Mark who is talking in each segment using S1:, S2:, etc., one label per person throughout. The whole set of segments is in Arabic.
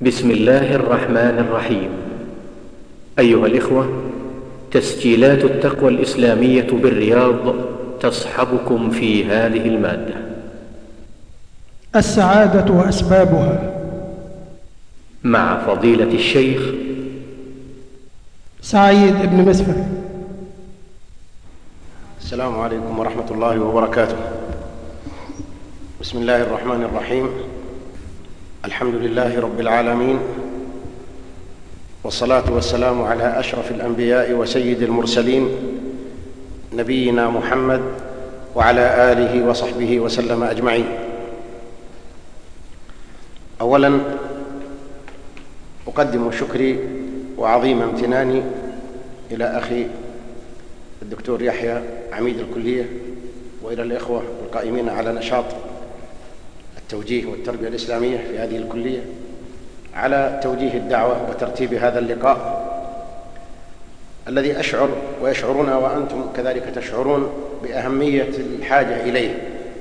S1: بسم الله الرحمن الرحيم. أيها الإخوة، تسجيلات التقوى الإسلامية بالرياض تصحبكم في هذه المادة.
S2: السعادة وأسبابها،
S1: مع فضيلة الشيخ
S2: سعيد بن مسفر.
S3: السلام عليكم ورحمة الله وبركاته. بسم الله الرحمن الرحيم. الحمد لله رب العالمين، والصلاة والسلام على أشرف الأنبياء وسيد المرسلين نبينا محمد وعلى آله وصحبه وسلم أجمعين. أولا أقدم شكري وعظيم امتناني إلى أخي الدكتور يحيى عميد الكلية، وإلى الإخوة القائمين على نشاط التوجيه والتربية الإسلامية في هذه الكلية على توجيه الدعوة وترتيب هذا اللقاء الذي أشعر ويشعرون وأنتم كذلك تشعرون بأهمية الحاجة إليه،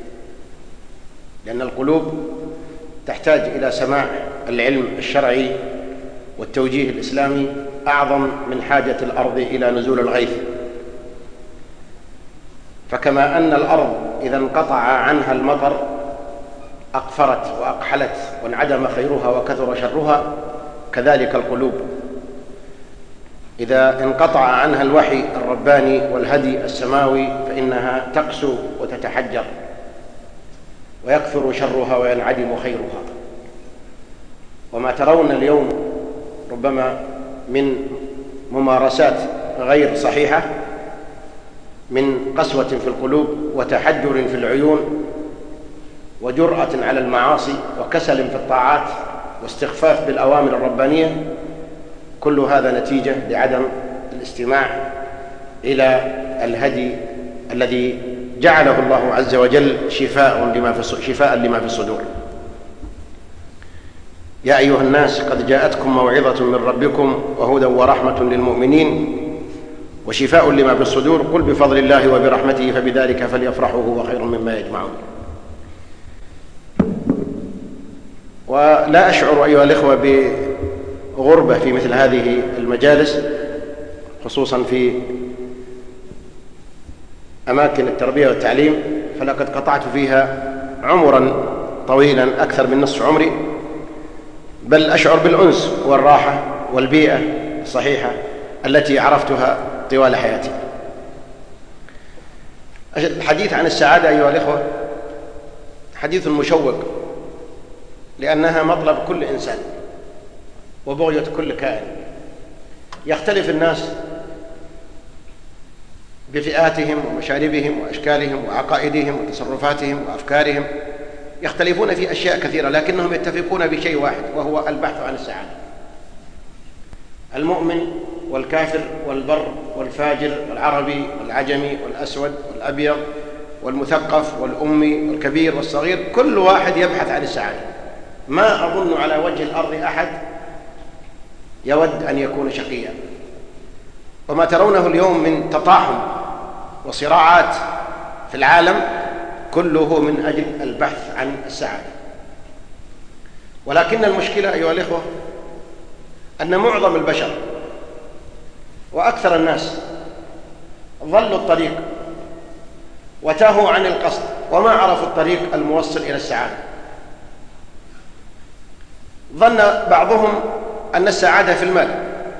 S3: لأن القلوب تحتاج إلى سماع العلم الشرعي والتوجيه الإسلامي أعظم من حاجة الأرض إلى نزول الغيث. فكما أن الأرض إذا انقطع عنها المطر أقفرت وأقحلت وانعدم خيرها وكثر شرها، كذلك القلوب إذا انقطع عنها الوحي الرباني والهدي السماوي فإنها تقسو وتتحجر ويكثر شرها وينعدم خيرها. وما ترون اليوم ربما من ممارسات غير صحيحة، من قسوة في القلوب وتحجر في العيون وجرأة على المعاصي وكسل في الطاعات واستخفاف بالأوامر الربانية، كل هذا نتيجة لعدم الاستماع إلى الهدي الذي جعله الله عز وجل شفاء لما في الصدور. يا أيها الناس قد جاءتكم موعظة من ربكم وهدى ورحمة للمؤمنين وشفاء لما في الصدور، قل بفضل الله وبرحمته فبذلك فليفرحوا هو خير مما يجمعون. ولا أشعر أيها الإخوة بغربة في مثل هذه المجالس، خصوصا في أماكن التربية والتعليم، فلقد قطعت فيها عمرا طويلا أكثر من نصف عمري، بل أشعر بالأنس والراحة والبيئة الصحيحة التي عرفتها طوال حياتي. الحديث عن السعادة أيها الإخوة حديث مشوق، لأنها مطلب كل إنسان وبغية كل كائن. يختلف الناس بفئاتهم ومشاربهم وأشكالهم وعقائدهم وتصرفاتهم وأفكارهم، يختلفون في أشياء كثيرة، لكنهم يتفقون بشيء واحد وهو البحث عن السعادة. المؤمن والكافر والبر والفاجر والعربي والعجمي والأسود والأبيض والمثقف والأمي والكبير والصغير، كل واحد يبحث عن السعادة. ما أظن على وجه الأرض أحد يود أن يكون شقيا. وما ترونه اليوم من تطاحن وصراعات في العالم كله من أجل البحث عن السعادة. ولكن المشكلة أيها الإخوة أن معظم البشر وأكثر الناس ضلوا الطريق وتاهوا عن القصد وما عرفوا الطريق الموصل إلى السعادة. ظن بعضهم أن السعادة في المال،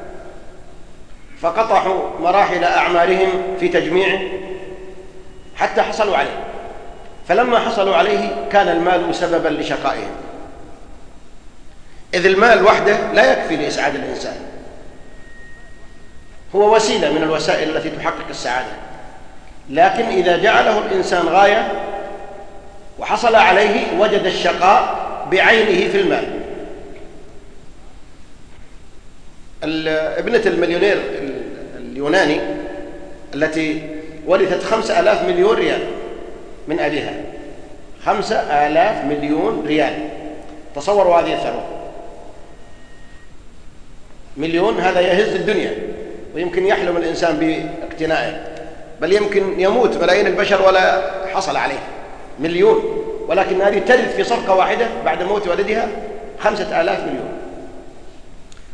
S3: فقطعوا مراحل أعمارهم في تجميعه حتى حصلوا عليه، فلما حصلوا عليه كان المال سببا لشقائهم، إذ المال وحده لا يكفي لإسعاد الإنسان، هو وسيلة من الوسائل التي تحقق السعادة، لكن إذا جعله الإنسان غاية وحصل عليه وجد الشقاء بعينه في المال. ابنة المليونير اليوناني التي ورثت 5,000 مليون ريال من أبيها، 5,000 مليون ريال، تصوروا هذه الثروة. مليون هذا يهز الدنيا، ويمكن يحلم الإنسان باقتنائه، بل يمكن يموت ملايين البشر ولا حصل عليه مليون، ولكن هذه ترث في صفقة واحدة بعد موت والدها 5,000 مليون.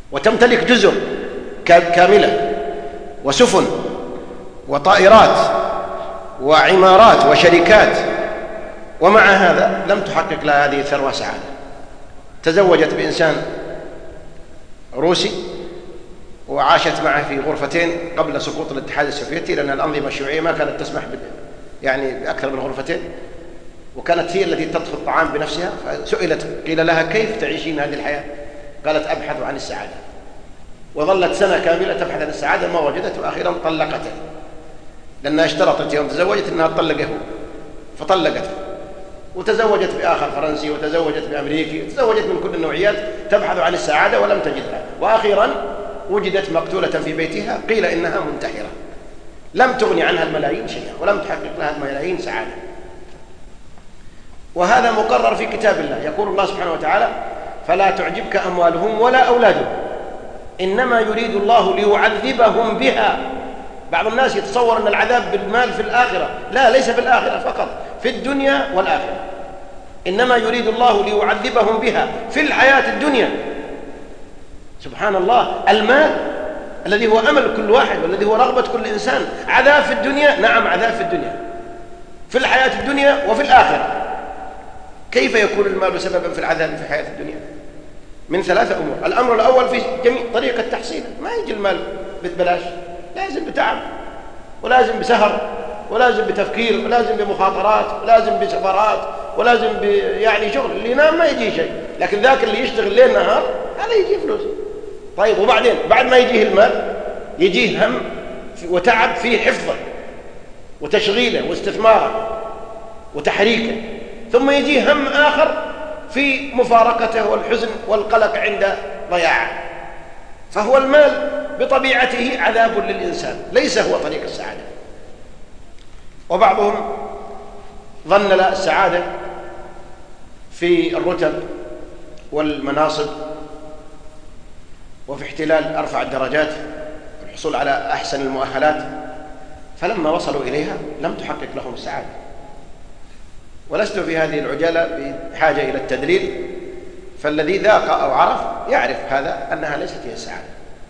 S3: وتمتلك جزر كاملة وسفن وطائرات وعمارات وشركات، ومع هذا لم تحقق لها هذه الثروة سعادة. تزوجت بإنسان روسي وعاشت معه في غرفتين قبل سقوط الاتحاد السوفيتي، لأن الأنظمة الشيوعية ما كانت تسمح بأكثر من غرفتين، وكانت هي التي تطهي الطعام بنفسها. فسئلت قيل لها كيف تعيشين هذه الحياة؟ قالت أبحث عن السعادة. وظلت سنة كاملة تبحث عن السعادة ما وجدت، وأخيرا طلقته، لأنها اشترطت يوم تزوجت أنها تطلقه، فطلقته وتزوجت بآخر فرنسي وتزوجت بأمريكي وتزوجت من كل النوعيات تبحث عن السعادة ولم تجدها، وأخيرا وجدت مقتولة في بيتها قيل إنها منتحرة، لم تغني عنها الملايين شيئا ولم تحقق لها الملايين سعادة. وهذا مقرر في كتاب الله، يقول الله سبحانه وتعالى: فلا تعجبك أموالهم ولا أولادهم إنما يريد الله ليعذبهم بها. بعض الناس يتصور أن العذاب بالمال في الآخرة، لا، ليس في الآخرة فقط، في الدنيا والآخرة. إنما يريد الله ليعذبهم بها في الحياة الدنيا. سبحان الله، المال الذي هو أمل كل واحد والذي هو رغبة كل إنسان، عذاب في الدنيا، نعم عذاب في الدنيا، في الحياة الدنيا وفي الآخرة. كيف يكون المال سببا في العذاب في الحياة الدنيا؟ من 3 أمور. الأمر الأول في جميع طريقة تحصيله، ما يجي المال ببلاش، لازم بتعب ولازم بسهر ولازم بتفكير ولازم بمخاطرات ولازم بسفرات ولازم يعني شغل. اللي ينام ما يجي شيء، لكن ذاك اللي يشتغل ليل نهار هذا يجي فلوس. طيب وبعدين بعد ما يجيه المال يجيه هم وتعب في حفظه وتشغيله واستثماره وتحريكه، ثم يجيه هم آخر في مفارقته والحزن والقلق عند ضياعه. فهو المال بطبيعته عذاب للإنسان، ليس هو طريق السعادة. وبعضهم ظن السعادة في الرتب والمناصب وفي احتلال أرفع الدرجات والحصول على أحسن المؤهلات، فلما وصلوا إليها لم تحقق لهم السعادة. ولست في هذه العجالة بحاجة إلى التدليل، فالذي ذاق أو عرف يعرف هذا أنها ليست هي السعادة.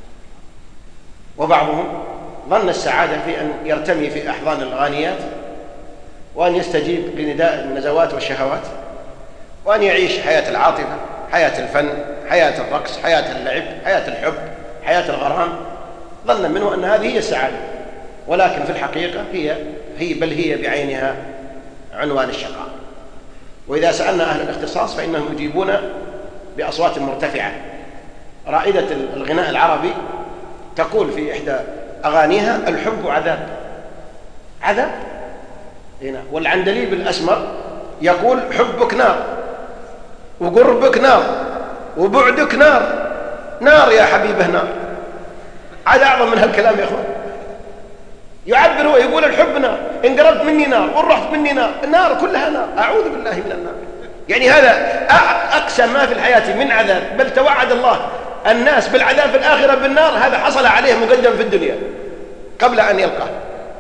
S3: وبعضهم ظن السعادة في أن يرتمي في أحضان الغانيات وأن يستجيب لنداء النزوات والشهوات وأن يعيش حياة العاطفة، حياة الفن، حياة الرقص، حياة اللعب، حياة الحب، حياة الغرام. ظن منه أن هذه هي السعادة، ولكن في الحقيقة هي بعينها عنوان الشقاء. وإذا سألنا أهل الاختصاص فإنهم يجيبون بأصوات مرتفعة. رائدة الغناء العربي تقول في إحدى أغانيها: الحب عذاب. عذاب هنا. والعندليب الأسمر يقول: حبك نار وقربك نار وبعدك نار، نار يا حبيبه نار. عاد أعظم من هالكلام يا أخوان. يعبر هو يقول الحب نار، إن قربت مني نار وإن رحت مني نار، النار كلها نار، أعوذ بالله من النار. يعني هذا أقسى ما في الحياة من عذاب، بل توعد الله الناس بالعذاب في الآخرة بالنار، هذا حصل عليه مقدم في الدنيا قبل أن يلقاه.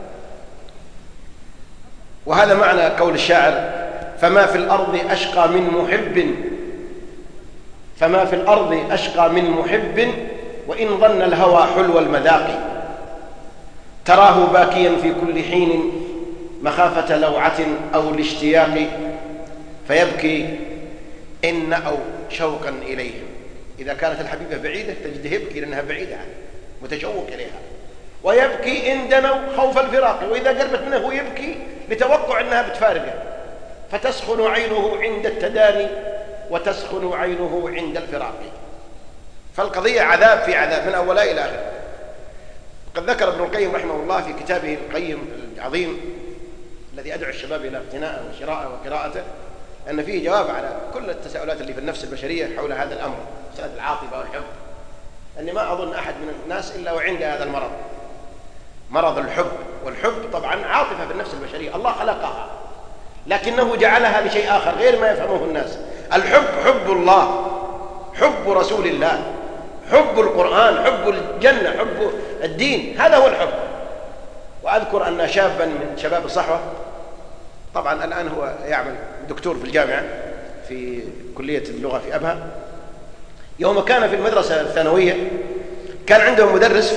S3: وهذا معنى قول الشاعر: فما في الأرض أشقى من محب، فما في الأرض أشقى من محب وإن ظن الهوى حلو المذاق، تراه باكيا في كل حين مخافة لوعة أو الاشتياق، فيبكي إن أو شوقا إليهم. إذا كانت الحبيبة بعيدة تجده يبكي لأنها بعيدة عنه متشوق إليها، ويبكي إن دنوا خوف الفراق، وإذا قربت منه هو يبكي لتوقع أنها بتفارقه، فتسخن عينه عند التداني وتسخن عينه عند الفراق. فالقضية عذاب في عذاب من أولها إلى آخر. قد ذكر ابن القيم رحمه الله في كتابه القيم العظيم الذي أدعو الشباب إلى اقتناءه وشراءه وقراءته أن فيه جواب على كل التساؤلات اللي في النفس البشرية حول هذا الأمر، مسألة العاطفة والحب. أني ما أظن أحد من الناس إلا وعنده هذا المرض، مرض الحب. والحب طبعا عاطفة في النفس البشرية، الله خلقها لكنه جعلها لشيء آخر غير ما يفهمه الناس. الحب حب الله، حب رسول الله، حب القرآن، حب الجنة، حب الدين، هذا هو الحب. وأذكر أن شابا من شباب الصحوة، طبعا الآن هو يعمل دكتور في الجامعة في كلية اللغة في أبها، يوم كان في المدرسة الثانوية كان عندهم مدرس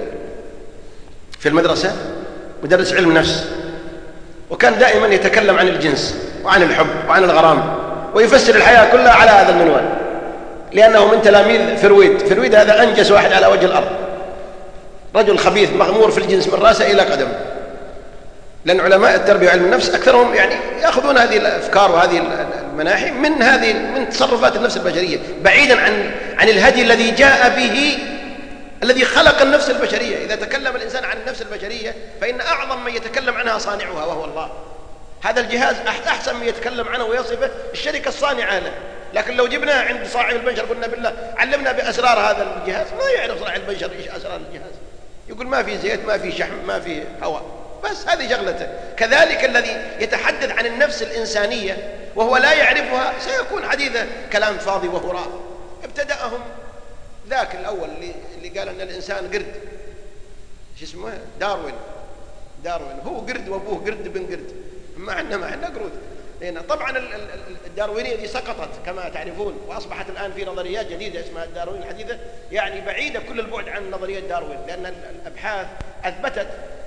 S3: في المدرسة، مدرس علم نفس، وكان دائما يتكلم عن الجنس وعن الحب وعن الغرام، ويفسر الحياة كلها على هذا المنوال، لأنه من تلاميذ فرويد هذا أنجس واحد على وجه الأرض، رجل خبيث مغمور في الجنس من رأسه إلى قدمه. لأن علماء التربية وعلم النفس أكثرهم يعني يأخذون هذه الأفكار وهذه المناحي من تصرفات النفس البشرية، بعيدا عن الهدي الذي جاء به الذي خلق النفس البشرية. إذا تكلم الإنسان عن النفس البشرية فإن أعظم من يتكلم عنها صانعها وهو الله. هذا الجهاز أحسن من يتكلم عنه ويصفه الشركة الصانعة له، لكن لو جبناه عند صاحب البشر قلنا بالله علمنا بأسرار هذا الجهاز، ما يعرف صاحب البشر إيش أسرار الجهاز، يقول ما في زيت ما في شحم ما في هواء، بس هذه شغلته. كذلك الذي يتحدث عن النفس الإنسانية وهو لا يعرفها سيكون حديثه كلام فاضي وهراء. ابتدأهم ذاك الأول اللي قال أن الإنسان قرد، شو اسمه، داروين هو قرد وأبوه قرد بن قرد، ما عندنا قرود هنا. طبعا الداروينية دي سقطت كما تعرفون، وأصبحت الآن في نظريات جديدة اسمها الداروين الحديثة، يعني بعيدة كل البعد عن نظرية داروين، لأن الأبحاث أثبتت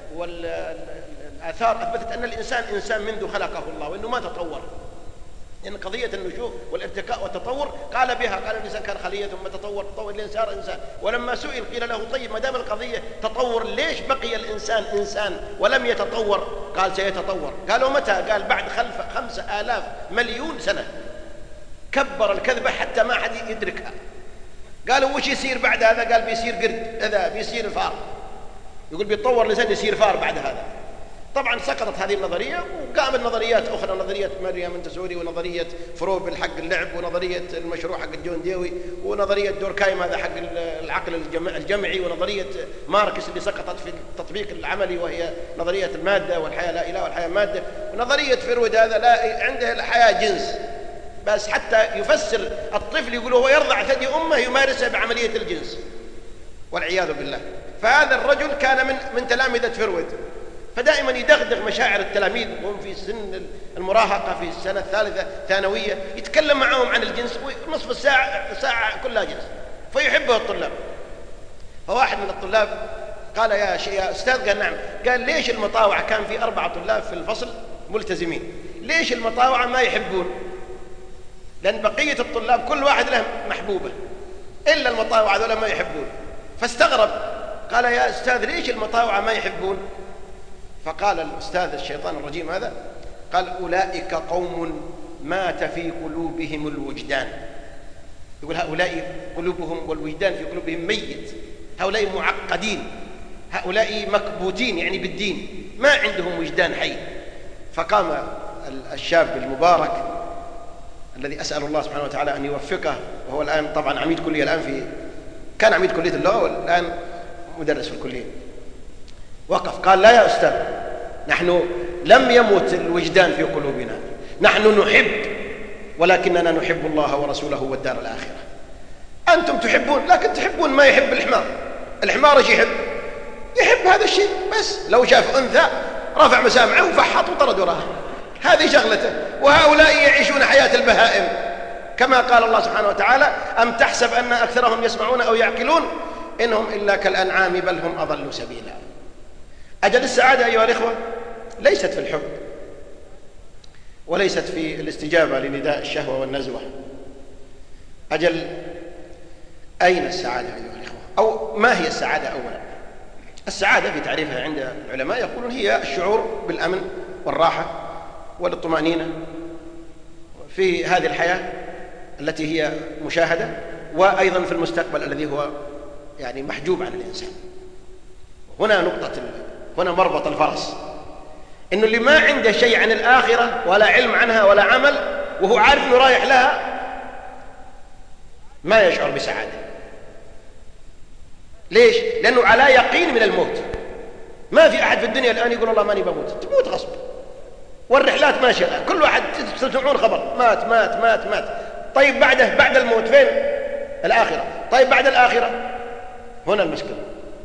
S3: والآثار أثبتت أن الإنسان إنسان منذ خلقه الله، وأنه ما تطور. لأن قضية النشوء والارتقاء والتطور قال بها، قال الإنسان كان خلية ثم تطور الإنسان صار إنسان. ولما سئل قيل له طيب ما دام القضية تطور ليش بقي الإنسان إنسان ولم يتطور؟ قال سيتطور. قالوا متى؟ قال بعد 5,000 مليون سنة. كبر الكذبة حتى ما حد يدركها. قالوا وش يصير بعد هذا؟ قال بيصير قرد، هذا بيصير فار، يقول بيتطور الإنسان يصير فار بعد هذا. طبعا سقطت هذه النظرية وقامت نظريات أخرى، نظرية مريم منتسوري، ونظرية فروبل حق اللعب، ونظرية المشروع حق جون ديوي، ونظرية دوركايم هذا حق العقل الجمعي، ونظرية ماركس اللي سقطت في التطبيق العملي وهي نظرية المادة والحياة لا إله والحياة مادة، ونظرية فرويد هذا لا عنده الحياة جنس، بس حتى يفسر الطفل يقول هو يرضع ثدي أمه يمارسها بعملية الجنس والعياذ بالله. فهذا الرجل كان من تلامذة فرويد، فدائما يدغدغ مشاعر التلاميذ وهم في سن المراهقة في السنة الثالثة ثانوية، يتكلم معهم عن الجنس نصف ساعة كلها جنس، فيحبه الطلاب. فواحد من الطلاب قال يا أستاذ، قال نعم، قال ليش المطاوعة كان في 4 طلاب في الفصل ملتزمين، ليش المطاوعة ما يحبون؟ لأن بقية الطلاب كل واحد له محبوبة إلا المطاوعة ذولا ما يحبون. فاستغرب قال يا أستاذ ليش المطاوعة ما يحبون؟ فقال الأستاذ الشيطان الرجيم هذا، قال أولئك قوم مات في قلوبهم الوجدان. يقول هؤلاء قلوبهم والوجدان في قلوبهم ميت، هؤلاء معقدين، هؤلاء مكبوتين يعني بالدين، ما عندهم وجدان حي. فقام الشاب المبارك الذي أسأل الله سبحانه وتعالى أن يوفقه، وهو الآن طبعا عميد كلية، الآن كان عميد كلية اللغة والآن مدرس في الكلية، وقف قال لا يا أستاذ، نحن لم يمت الوجدان في قلوبنا، نحن نحب، ولكننا نحب الله ورسوله والدار الآخرة. أنتم تحبون، لكن تحبون ما يحب الحمار ايش يحب هذا الشيء، بس لو شاف أنثى رفع مسامعه وفحط وطرد وراها، هذه شغلته. وهؤلاء يعيشون حياة البهائم، كما قال الله سبحانه وتعالى أم تحسب أن أكثرهم يسمعون أو يعقلون إنهم إلا كالأنعام بل هم أضل سبيلا. أجل السعادة أيها الإخوة ليست في الحب، وليست في الاستجابة لنداء الشهوة والنزوة. أجل أين السعادة أيها الإخوة؟ أو ما هي السعادة أولا؟ السعادة في تعريفها عند العلماء يقولون هي الشعور بالأمن والراحة والطمأنينة في هذه الحياة التي هي مشاهدة، وأيضا في المستقبل الذي هو يعني محجوب عن الإنسان. هنا مربط الفرس، إنه اللي ما عنده شيء عن الآخرة ولا علم عنها ولا عمل وهو عارف إنه رايح لها ما يشعر بسعادة. ليش؟ لأنه على يقين من الموت. ما في أحد في الدنيا الآن يقول الله ماني بموت، تموت غصب، والرحلات ماشية، كل واحد تسمعون خبر مات مات مات مات. طيب بعد الموت فين؟ الآخرة. طيب بعد الآخرة هنا المشكلة.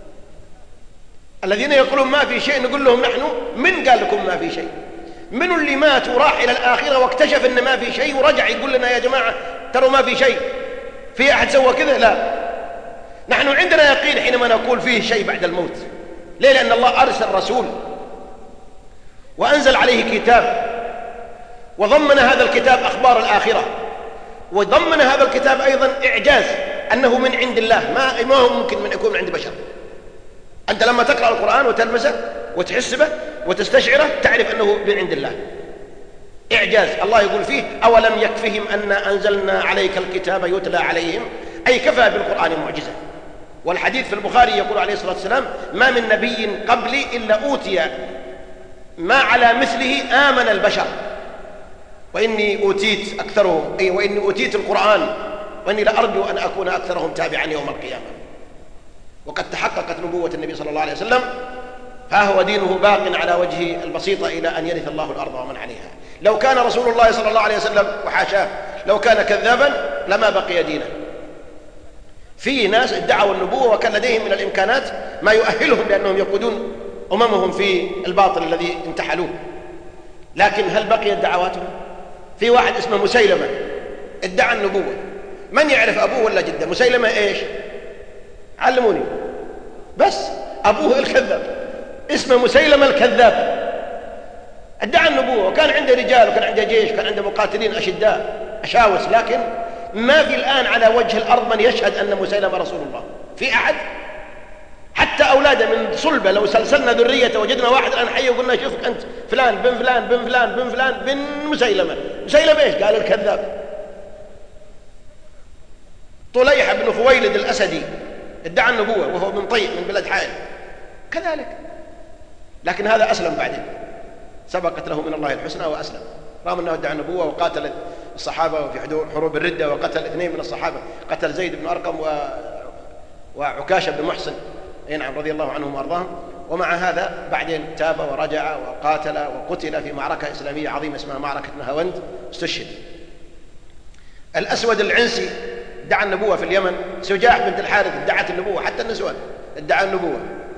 S3: الذين يقولون ما في شيء نقول لهم نحن من قال لكم ما في شيء؟ من اللي مات وراح إلى الآخرة واكتشف إن ما في شيء ورجع يقول لنا يا جماعة تروا ما في شيء؟ في أحد سوى كذا؟ لا. نحن عندنا يقين حينما نقول فيه شيء بعد الموت. ليه؟ لأن الله أرسل رسول وأنزل عليه كتاب، وضمن هذا الكتاب أخبار الآخرة، وضمن هذا الكتاب أيضا إعجاز أنه من عند الله، ما هو ممكن من يكون من عند بشر. أنت لما تقرأ القرآن وتلمسه وتحسبه وتستشعره تعرف أنه من عند الله. إعجاز. الله يقول فيه: أولم يكفهم أن أنزلنا عليك الكتاب يتلى عليهم، أي كفى بالقرآن معجزة. والحديث في البخاري يقول عليه الصلاة والسلام: ما من نبي قبلي إلا أوتي ما على مثله آمن البشر، وإني أوتيت أكثرهم، أي وإني أوتيت القرآن، وإني لأرجو أن أكون أكثرهم تابعا يوم القيامة. وقد تحققت نبوة النبي صلى الله عليه وسلم، ها هو دينه باق على وجه البسيطة إلى أن يرث الله الأرض ومن عليها. لو كان رسول الله صلى الله عليه وسلم، وحاشاه، لو كان كذابا لما بقي دينه. في ناس ادعوا النبوة وكان لديهم من الإمكانات ما يؤهلهم لأنهم يقودون أممهم في الباطل الذي انتحلوه، لكن هل بقيت دعواتهم؟ في واحد اسمه مسيلمة ادعى النبوة. من يعرف أبوه ولا جده؟ مسيلمة إيش؟ علموني. بس أبوه الكذاب، اسمه مسيلمة الكذاب، ادعى النبوة، وكان عنده رجال وكان عنده جيش، كان عنده مقاتلين أشداء أشاوس، لكن ما في الآن على وجه الأرض من يشهد أن مسيلمة رسول الله. في أحد؟ حتى أولاده من صلبة لو سلسلنا ذريته وجدنا واحد الآن حي وقلنا: شوفك أنت فلان بن فلان بن فلان بن فلان بن مسيلمة. مسيلمة إيش؟ قال: الكذاب. طليحة بن خويلد الأسدي ادعى النبوة وهو من طيء من بلاد حائل كذلك، لكن هذا أسلم بعدين، سبقت له من الله الحسنى وأسلم، رغم أنه ادعى النبوة وقاتل الصحابة في حروب الردة، وقتل 2 من الصحابة، قتل زيد بن أرقم وعكاشة بن محسن، نعم، رضي الله عنهم وأرضاهم. ومع هذا بعدين تاب ورجع وقاتل وقتل في معركة إسلامية عظيمة اسمها معركة نهاوند، استشهد. الأسود العنسي ادعى النبوة في اليمن، سجاح بنت الحارث ادعت النبوة، حتى النسوان ادعى النبوة،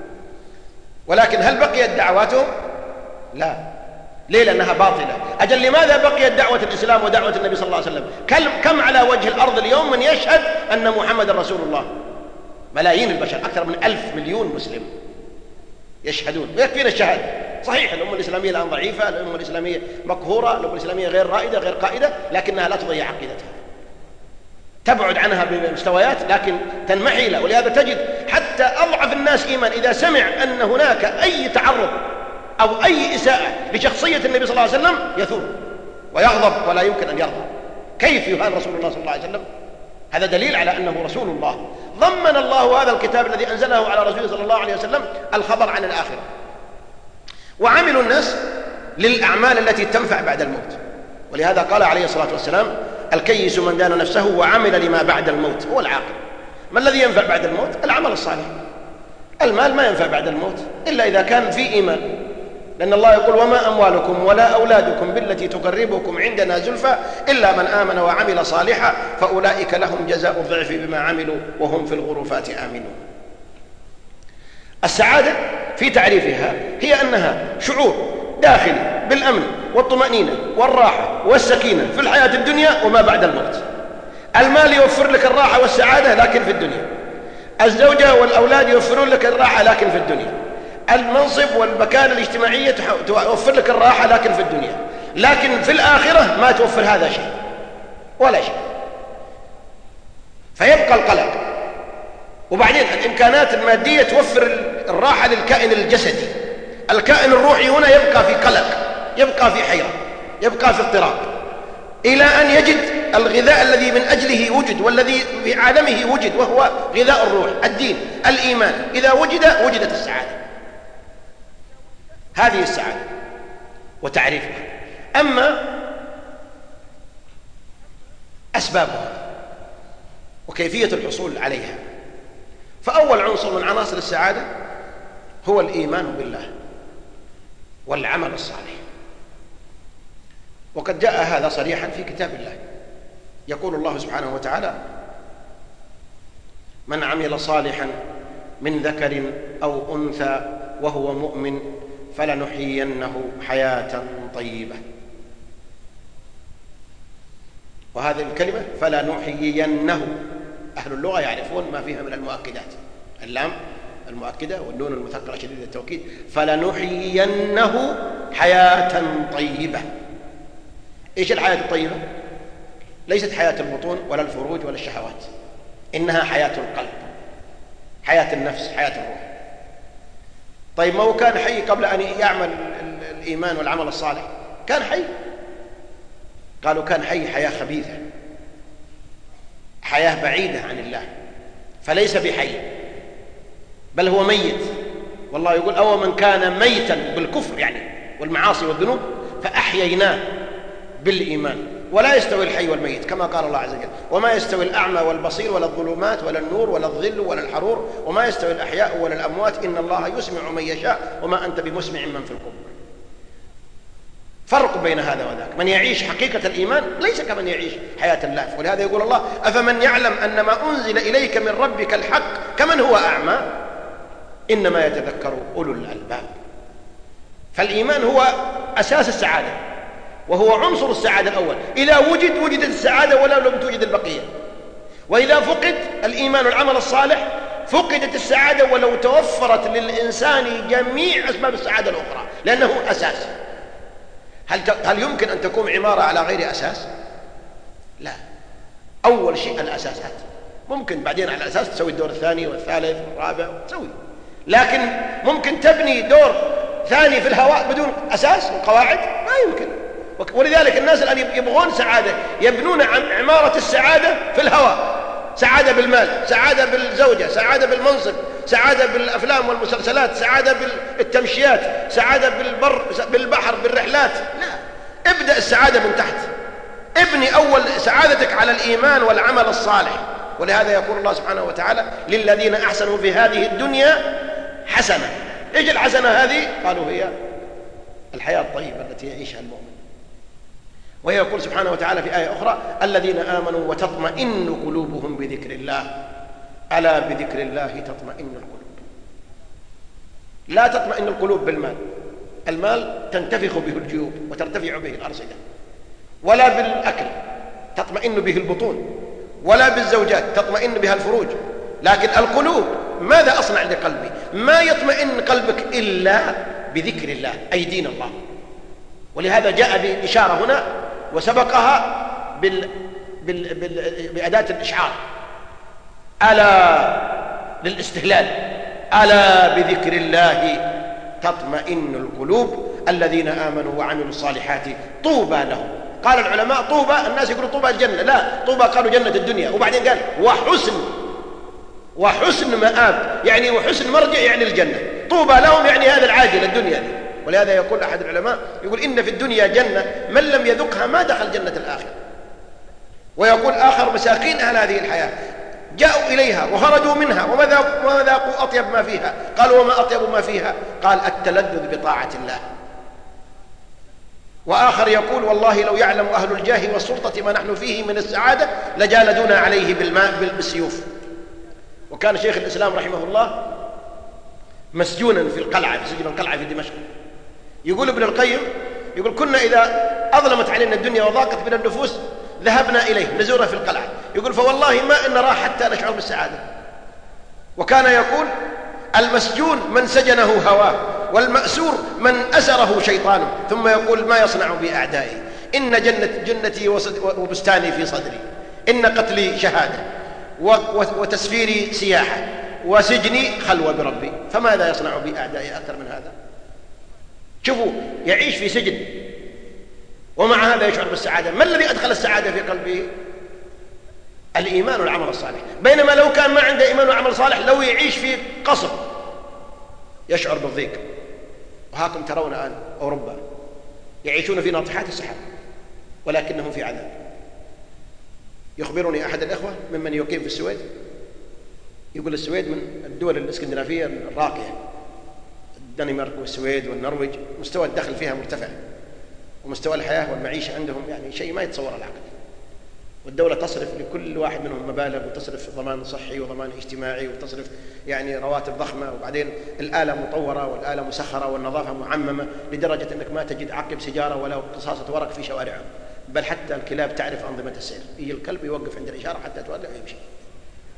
S3: ولكن هل بقيت دعواتهم؟ لا. ليه؟ لأنها باطلة. أجل لماذا بقيت دعوة الإسلام ودعوة النبي صلى الله عليه وسلم؟ كم على وجه الأرض اليوم من يشهد أن محمد رسول الله؟ ملايين البشر، أكثر من 1,000 مليون مسلم يشهدون، ويكفينا الشهادة. صحيح الأمة الإسلامية الآن ضعيفة، الأمة الإسلامية مقهورة، الأمة الإسلامية غير رائدة غير قائدة، لكنها لا تضيع عقيدتها، تبعد عنها بمستويات لكن تنمحي له. ولهذا تجد حتى أضعف الناس إيمان إذا سمع أن هناك أي تعرض أو أي إساءة لشخصية النبي صلى الله عليه وسلم يثور ويغضب ولا يمكن أن يرضى. كيف يهان رسول الله صلى الله عليه وسلم؟ هذا دليل على أنه رسول الله. ضمن الله هذا الكتاب الذي أنزله على رسوله صلى الله عليه وسلم الخبر عن الآخرة، وعملوا الناس للأعمال التي تنفع بعد الموت. ولهذا قال عليه الصلاة والسلام: الكيس من دان نفسه وعمل لما بعد الموت هو العاقل. ما الذي ينفع بعد الموت؟ العمل الصالح. المال ما ينفع بعد الموت إلا إذا كان في إيمان، لأن الله يقول: وما أموالكم ولا أولادكم بالتي تقربكم عندنا زلفى إلا من آمن وعمل صالحا فأولئك لهم جزاء الضعف بما عملوا وهم في الغرفات آمنون. السعادة في تعريفها هي أنها شعور داخلي بالأمن والطمأنينة والراحة والسكينة في الحياة الدنيا وما بعد الموت. المال يوفر لك الراحة والسعادة لكن في الدنيا، الزوجة والأولاد يوفرون لك الراحة لكن في الدنيا، المنصب والمكانة الاجتماعية توفر لك الراحة لكن في الدنيا، لكن في الآخرة ما توفر هذا شيء ولا شيء، فيبقى القلق. وبعدين الإمكانات المادية توفر الراحة للكائن الجسدي، الكائن الروحي هنا يبقى في قلق، يبقى في حيرة، يبقى في اضطراب، إلى أن يجد الغذاء الذي من أجله وجد والذي في عالمه وجد، وهو غذاء الروح، الدين، الإيمان. إذا وجدت السعادة. هذه السعادة وتعريفها. أما أسبابها وكيفية الحصول عليها، فأول عنصر من عناصر السعادة هو الإيمان بالله والعمل الصالح. وقد جاء هذا صريحا في كتاب الله، يقول الله سبحانه وتعالى: من عمل صالحا من ذكر أو أنثى وهو مؤمن فلنحيينه حياة طيبة. وهذه الكلمة فلنحيينه أهل اللغة يعرفون ما فيها من المؤكدات، اللام المؤكدة والنون المثقلة شديدة التوكيد. فلنحيينه حياة طيبة. إيش الحياة الطيبة؟ ليست حياة البطون ولا الفروج ولا الشهوات، إنها حياة القلب، حياة النفس، حياة الروح. طيب ما هو كان حي قبل أن يعمل الإيمان والعمل الصالح؟ كان حي. قالوا كان حي حياة خبيثة، حياة بعيدة عن الله، فليس بحي بل هو ميت. والله يقول أو من كان ميتا بالكفر يعني والمعاصي والذنوب فأحييناه بالإيمان. ولا يستوي الحي والميت كما قال الله عز وجل: وما يستوي الأعمى والبصير ولا الظلمات ولا النور ولا الظل ولا الحرور وما يستوي الأحياء ولا الأموات إن الله يسمع من يشاء وما أنت بمسمع من في القبور. فرق بين هذا وذاك. من يعيش حقيقة الإيمان ليس كمن يعيش حياة اللهف. ولهذا يقول الله: أفمن يعلم أن ما أنزل إليك من ربك الحق كمن هو أعمى إنما يتذكر أولو الألباب. فالإيمان هو أساس السعادة وهو عنصر السعادة الأول. إذا وجدت السعادة ولا لم توجد البقية. وإذا فقد الإيمان والعمل الصالح فقدت السعادة ولو توفرت للإنسان جميع أسباب السعادة الأخرى، لأنه أساس. هل يمكن أن تقوم عمارة على غير أساس؟ لا. أول شيء الأساسات، ممكن بعدين على الأساس تسوي الدور الثاني والثالث والرابع تسوي، لكن ممكن تبني دور ثاني في الهواء بدون أساس وقواعد؟ ما يمكن. ولذلك الناس الآن يبغون سعادة، يبنون عمارة السعادة في الهواء. سعادة بالمال، سعادة بالزوجة، سعادة بالمنصب، سعادة بالأفلام والمسلسلات، سعادة بالتمشيات، سعادة بالبحر، بالرحلات. لا، ابدأ السعادة من تحت. ابني أول سعادتك على الإيمان والعمل الصالح. ولهذا يقول الله سبحانه وتعالى: للذين أحسنوا في هذه الدنيا حسنة. إيش الحسنة هذه؟ قالوا هي الحياة الطيبة التي يعيشها المؤمن. ويقول سبحانه وتعالى في آية أخرى: الذين آمنوا وتطمئن قلوبهم بذكر الله ألا بذكر الله تطمئن القلوب. لا تطمئن القلوب بالمال، المال تنتفخ به الجيوب وترتفع به الأرصدة، ولا بالأكل تطمئن به البطون، ولا بالزوجات تطمئن بها الفروج. لكن القلوب ماذا أصنع لقلبي؟ ما يطمئن قلبك إلا بذكر الله، أي دين الله. ولهذا جاء بإشارة هنا وسبقها بأداة الإشعار: ألا للاستهلال، ألا بذكر الله تطمئن القلوب الذين آمنوا وعملوا الصالحات طوبى لهم. قال العلماء طوبى، الناس يقولوا طوبى الجنة، لا، طوبى قالوا جنة الدنيا. وبعدين قال وحسن مآب، يعني وحسن مرجع يعني الجنة. طوبى لهم يعني هذا العاجل الدنيا دي. ولهذا يقول أحد العلماء يقول: إن في الدنيا جنة من لم يذقها ما دخل جنة الآخرة. ويقول آخر: مساكين أهل هذه الحياة جاءوا إليها وخرجوا منها وما ذاقوا أطيب ما فيها. قالوا: وما أطيب ما فيها؟ قال: التلذذ بطاعة الله. وآخر يقول: والله لو يعلم أهل الجاه والسلطة ما نحن فيه من السعادة لجالدونا عليه بالسيوف. وكان شيخ الإسلام رحمه الله مسجونا في القلعة، في سجن القلعة في دمشق. يقول ابن القيم، يقول: كنا إذا أظلمت علينا الدنيا وضاقت بنا النفوس ذهبنا إليه نزوره في القلعة. يقول: فوالله ما إن راح حتى نشعر بالسعادة. وكان يقول: المسجون من سجنه هواه، والمأسور من أسره شيطانه. ثم يقول: ما يصنع بي أعدائي؟ إن جنتي وبستاني في صدري، إن قتلي شهادة وتسفيري سياحة وسجني خلوة بربي، فماذا يصنع بي أعدائي أكثر من هذا؟ شوفوا، يعيش في سجن ومع هذا يشعر بالسعادة. ما الذي أدخل السعادة في قلبه؟ الإيمان والعمل الصالح. بينما لو كان ما عنده إيمان وعمل صالح، لو يعيش في قصر يشعر بالضيق. وهاكم ترون الآن أوروبا يعيشون في ناطحات السحاب ولكنهم في عذاب. يخبرني أحد الإخوة ممن يقيم في السويد، يقول: السويد من الدول الإسكندنافية الراقية، الدنمارك والسويد والنرويج، مستوى الدخل فيها مرتفع، ومستوى الحياة والمعيشة عندهم يعني شيء ما يتصور العقل. والدولة تصرف لكل واحد منهم مبالغ، وتصرف ضمان صحي وضمان اجتماعي، وتصرف يعني رواتب ضخمة، وبعدين الآلة مطورة والآلة مسخرة والنظافة معممة لدرجة أنك ما تجد عقب سيجارة ولا قصاصة ورق في شوارعهم، بل حتى الكلاب تعرف أنظمة السير. يجي الكلب يوقف عند الإشارة حتى تولع ويمشي.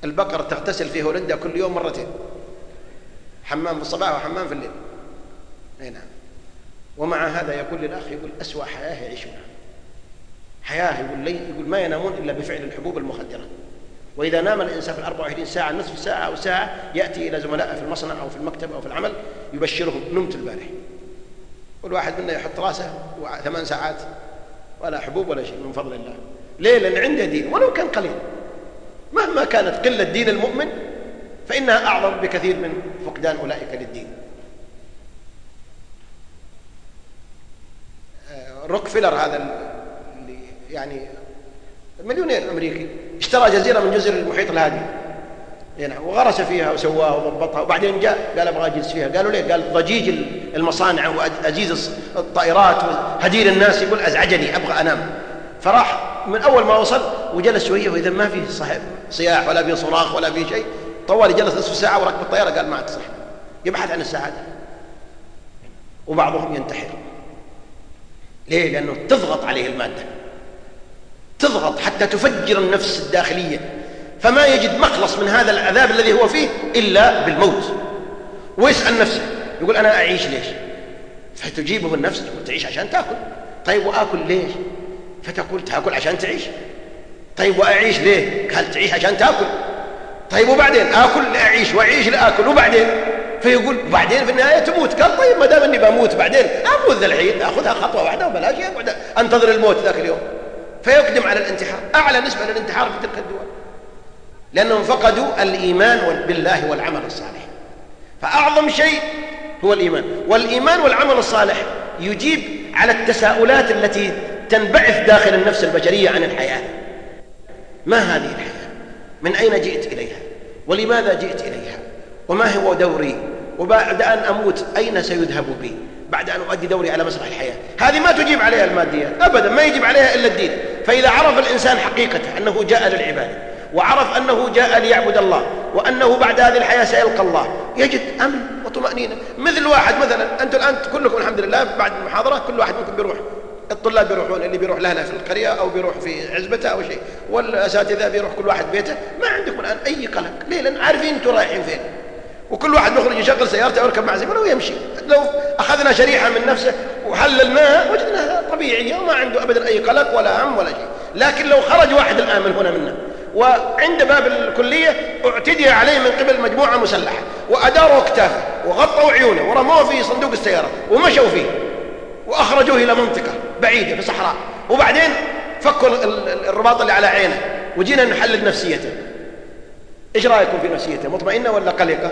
S3: البقر تغتسل في هولندا كل يوم مرتين، حمام في الصباح وحمام في الليل. أي نعم. ومع هذا يقول للأخ، يقول أسوأ حياة يعيشونها حياة، يقول ما ينامون إلا بفعل الحبوب المخدرة. وإذا نام الإنسان في 24 ساعة نصف ساعة أو ساعة يأتي إلى زملائه في المصنع أو في المكتب أو في العمل يبشرهم نمت البارح. كل واحد منا يحط راسه 8 ساعات ولا حبوب ولا شيء من فضل الله. ليه؟ لأن عنده دين ولو كان قليل. مهما كانت قلة دين المؤمن فإنها أعظم بكثير من فقدان أولئك للدين. روكفيلر هذا اللي يعني مليونير أمريكي اشترى جزيرة من جزر المحيط الهادي وغرس فيها وسواها وضبطها، وبعدين جاء قال أبغى أجلس فيها. قالوا ليه؟ قال ضجيج المصانع وأجيز الطائرات وهدير الناس يقول أزعجني أبغى أنام. فراح من أول ما وصل وجلس شوية، وإذا ما فيه صياح ولا فيه صراخ ولا فيه شيء، طوالي جلس نصف ساعة وركب الطيارة قال ما تصح، يبحث عن السعادة. وبعضهم ينتحر. ليه؟ لأنه تضغط عليه المادة، تضغط حتى تفجر النفس الداخلية، فما يجد مخلص من هذا العذاب الذي هو فيه إلا بالموت. ويسأل نفسه يقول أنا أعيش ليش؟ فتجيبه النفس تقول تعيش عشان تأكل. طيب وآكل ليش؟ فتقول تأكل عشان تعيش. طيب وأعيش ليه؟ قال تعيش عشان تأكل. طيب وبعدين آكل لأعيش وأعيش لأكل وبعدين؟ فيقول بعدين في النهاية تموت. قال طيب ما دام اني بموت بعدين اموت ذا الحين، اخذها خطوه واحده وبلاش اقعد انتظر الموت ذاك اليوم. فيقدم على الانتحار. اعلى نسبه للانتحار في تلك الدول لانهم فقدوا الايمان بالله والعمل الصالح. فاعظم شيء هو الايمان، والايمان والعمل الصالح يجيب على التساؤلات التي تنبعث داخل النفس البشريه عن الحياه. ما هذه الحياه؟ من اين جئت اليها؟ ولماذا جئت اليها؟ وما هو دوري؟ وبعد أن أموت أين سيذهب بي بعد أن أؤدي دوري على مسرح الحياة؟ هذه ما تجيب عليها الماديات أبدا، ما يجيب عليها إلا الدين. فإذا عرف الإنسان حقيقته أنه جاء للعبادة، وعرف أنه جاء ليعبد الله، وأنه بعد هذه الحياة سيلقى الله، يجد أمن وطمأنينة. مثل واحد مثلا أنتم الآن كلكم الحمد لله بعد المحاضرة كل واحد منكم بيروح، الطلاب بيروحون، اللي بيروح لهنا في القرية أو بيروح في عزبته أو شيء، والأساتذة بيروح كل واحد بيته. ما عندكم الآن أي قلق. ليه؟ لأن عارفين أنتم رايحين فين، وكل واحد بيخرج يشغل سيارته ويركب مع زميله ويمشي. لو أخذنا شريحة من نفسه وحللناها وجدناها طبيعية وما عنده أبدا أي قلق ولا هم ولا شيء. لكن لو خرج واحد الآن من هنا منا وعند باب الكلية اعتدي عليه من قبل مجموعة مسلحة وأداروا أكتافه وغطوا عيونه ورموه في صندوق السيارة ومشوا فيه وأخرجوه إلى منطقة بعيدة في صحراء، وبعدين فكوا الرباط اللي على عينه وجينا نحلل نفسيته، إيش رأيكم في نفسيته؟ مطمئنة ولا قلقة؟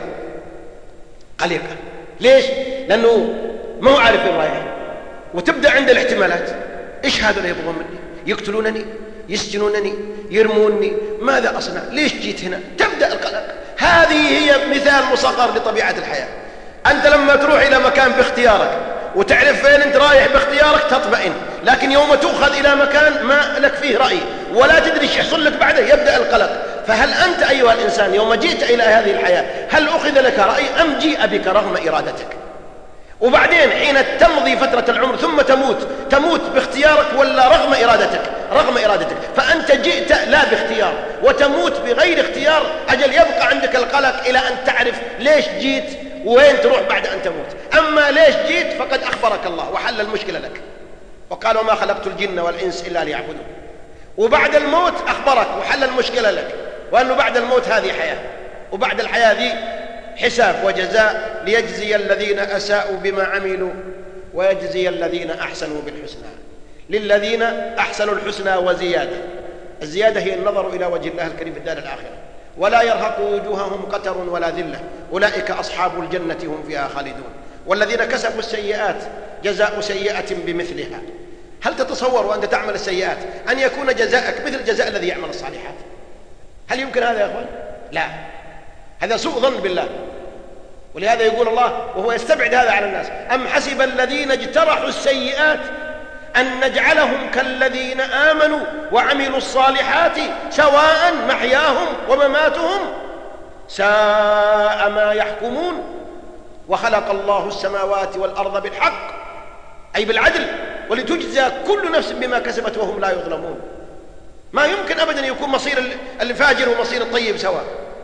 S3: قلقة. ليش؟ لأنه ما هو عارف وين رايح، وتبدأ عند الاحتمالات. إيش هذا اللي يبغون مني؟ يقتلونني، يسجنونني، يرمونني، ماذا أصنع؟ ليش جيت هنا؟ تبدأ القلق. هذه هي مثال مصغر لطبيعة الحياة. أنت لما تروح إلى مكان باختيارك وتعرف فين أنت رايح باختيارك تطمئن، لكن يوم تؤخذ إلى مكان ما لك فيه رأي ولا تدري ايش يحصل لك بعده يبدأ القلق. فهل أنت أيها الإنسان يوم جئت إلى هذه الحياة هل أخذ لك رأي أم جيء بك رغم إرادتك؟ وبعدين حين تمضي فترة العمر ثم تموت باختيارك ولا رغم إرادتك؟ رغم إرادتك. فأنت جئت لا باختيار وتموت بغير اختيار. أجل يبقى عندك القلق إلى أن تعرف ليش جيت وين تروح بعد أن تموت. أما ليش جيت فقد أخبرك الله وحل المشكلة لك، وقال وما خلقت الجن والإنس إلا ليعبدون. وبعد الموت أخبرك وحل المشكلة لك، وأنه بعد الموت هذه حياة، وبعد الحياة ذي حساب وجزاء ليجزي الذين أساءوا بما عملوا ويجزي الذين أحسنوا بالحسنى. للذين أحسنوا الحسنى وزيادة. الزيادة هي النظر إلى وجه الله الكريم في الدار الآخرة، ولا يرهق وجوههم قتر ولا ذلة، أولئك أصحاب الجنة هم فيها خالدون. والذين كسبوا السيئات جزاء سيئة بمثلها. هل تتصور وأنت تعمل السيئات أن يكون جزاءك مثل جزاء الذي يعمل الصالحات؟ هل يمكن هذا يا أخوان؟ لا، هذا سوء ظن بالله. ولهذا يقول الله وهو يستبعد هذا على الناس: أم حسب الذين اجترحوا السيئات أن نجعلهم كالذين آمنوا وعملوا الصالحات سواء محياهم ومماتهم ساء ما يحكمون. وخلق الله السماوات والأرض بالحق أي بالعدل، ولتجزى كل نفس بما كسبت وهم لا يظلمون. ما يمكن أبدا يكون مصير الفاجر ومصير الطيب سواء.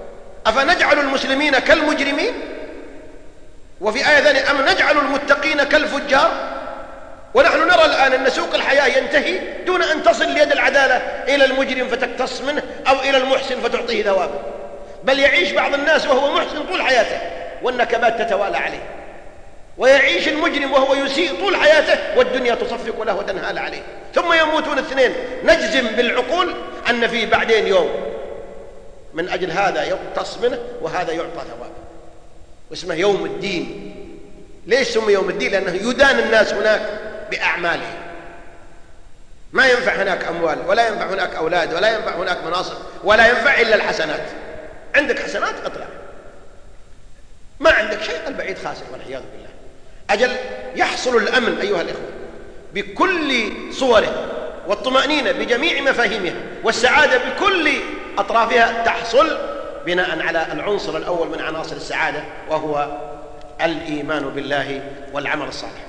S3: أفنجعل المسلمين كالمجرمين؟ وفي آية ثانية أم نجعل المتقين كالفجار؟ ونحن نرى الآن أن سوق الحياة ينتهي دون أن تصل يد العدالة إلى المجرم فتقتص منه أو إلى المحسن فتعطيه ثوابه، بل يعيش بعض الناس وهو محسن طول حياته والنكبات تتوالى عليه، ويعيش المجرم وهو يسيء طول حياته والدنيا تصفق له وتنهال عليه، ثم يموتون الاثنين. نجزم بالعقول أن فيه بعدين يوم من أجل هذا يقتص منه وهذا يعطى ثوابه، واسمه يوم الدين. ليش سمي يوم الدين؟ لأنه يدان الناس هناك بأعمالهم. ما ينفع هناك أموال، ولا ينفع هناك أولاد، ولا ينفع هناك مناصب، ولا ينفع إلا الحسنات. عندك حسنات اطلع، ما عندك شيء البعيد خاسر والعياذ بالله. أجل يحصل الأمن أيها الإخوة بكل صوره، والطمأنينة بجميع مفاهيمها، والسعادة بكل أطرافها تحصل بناء على العنصر الأول من عناصر السعادة، وهو الإيمان بالله والعمل الصالح.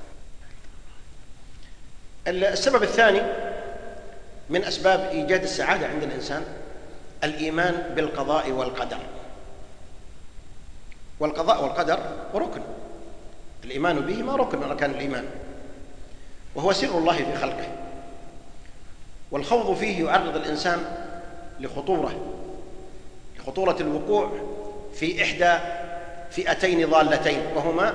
S3: السبب الثاني من أسباب إيجاد السعادة عند الإنسان الإيمان بالقضاء والقدر. والقضاء والقدر ركن، الإيمان بهما ركن من أركان الإيمان، وهو سر الله في خلقه، والخوض فيه يعرض الإنسان لخطورة الوقوع في إحدى فئتين ضالتين، وهما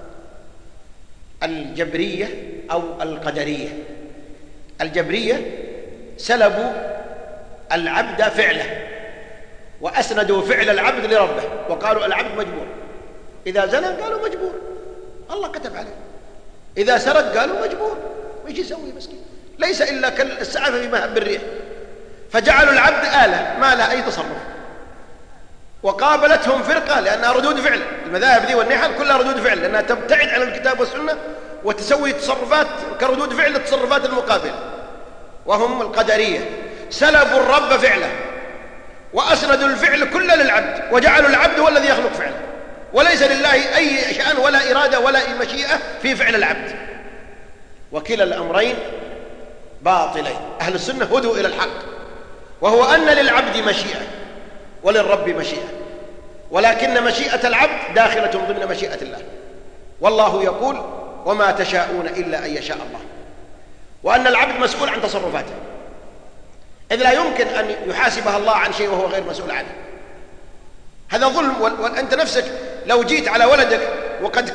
S3: الجبرية أو القدرية. الجبرية سلبوا العبد فعله وأسندوا فعل العبد لربه، وقالوا العبد مجبور. إذا زنى قالوا مجبور، الله كتب عليه. إذا سرق قالوا مجبور، ويجي يسوي مسكين؟ ليس إلا كالسعافة في مهب الريح. فجعلوا العبد آلة ما لها أي تصرف، وقابلتهم فرقة لأنها ردود فعل. المذاهب ذي والنحل كلها ردود فعل، لأنها تبتعد عن الكتاب والسنة وتسوي تصرفات كردود فعل للتصرفات المقابلة، وهم القدرية. سلبوا الرب فعله وأسندوا الفعل كله للعبد، وجعلوا العبد هو الذي يخلق فعله، وليس لله أي شأن ولا إرادة ولا مشيئة في فعل العبد. وكلا الأمرين باطلين. أهل السنة هدوا إلى الحق، وهو أن للعبد مشيئة وللرب مشيئة، ولكن مشيئة العبد داخلة ضمن مشيئة الله. والله يقول وما تشاءون إلا أن يشاء الله، وأن العبد مسؤول عن تصرفاته، إذ لا يمكن أن يحاسبها الله عن شيء وهو غير مسؤول عنه. هذا ظلم. وأنت نفسك لو جيت على ولدك وقد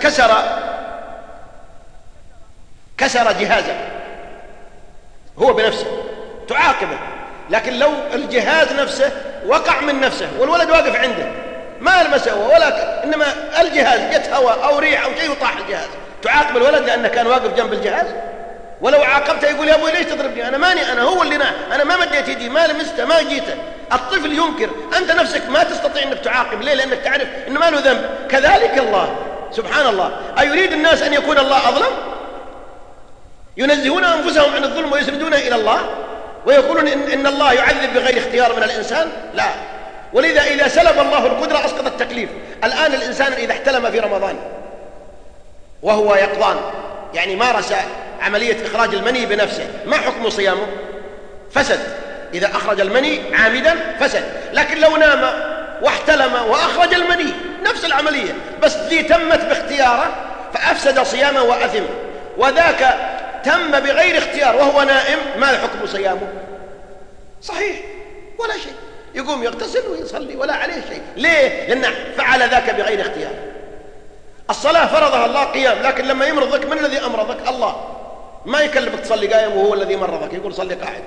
S3: كسر جهازك هو بنفسه تعاقبه، لكن لو الجهاز نفسه وقع من نفسه والولد واقف عنده ما لمسه ولا إنما الجهاز جت هواء أو ريح أو شيء وطاح الجهاز، تعاقب الولد لأنه كان واقف جنب الجهاز؟ ولو عاقبته يقول يا أبوي ليش تضربني؟ أنا ماني، أنا هو اللي أنا ما مديت يدي، ما لمسته، ما جيته. الطفل ينكر، أنت نفسك ما تستطيع أنك تعاقب. ليه؟ لأنك تعرف أنه ما له ذنب. كذلك الله سبحان الله. أيريد الناس أن يكون الله أظلم؟ ينزهون أنفسهم عن الظلم ويسندونه إلى الله ويقولون إن الله يعذب بغير اختيار من الإنسان؟ لا. ولذا إذا سلب الله القدرة أسقط التكليف. الآن الإنسان إذا احتلم في رمضان وهو يقظان، يعني مارس عملية إخراج المني بنفسه، ما حكم صيامه؟ فسد. إذا أخرج المني عامدا فسد. لكن لو نام واحتلم وأخرج المني نفس العملية، بس ذي تمت باختياره فأفسد صيامه وأثم، وذاك تم بغير اختيار وهو نائم، ما حكم صيامه؟ صحيح ولا شيء، يقوم يغتسل ويصلي ولا عليه شيء. ليه؟ لأنه فعل ذاك بغير اختيار. الصلاة فرضها الله قيام، لكن لما يمرضك من الذي أمرضك؟ الله. ما يكلفك تصلي قائم وهو الذي مرضك، يقول صلي قاعد.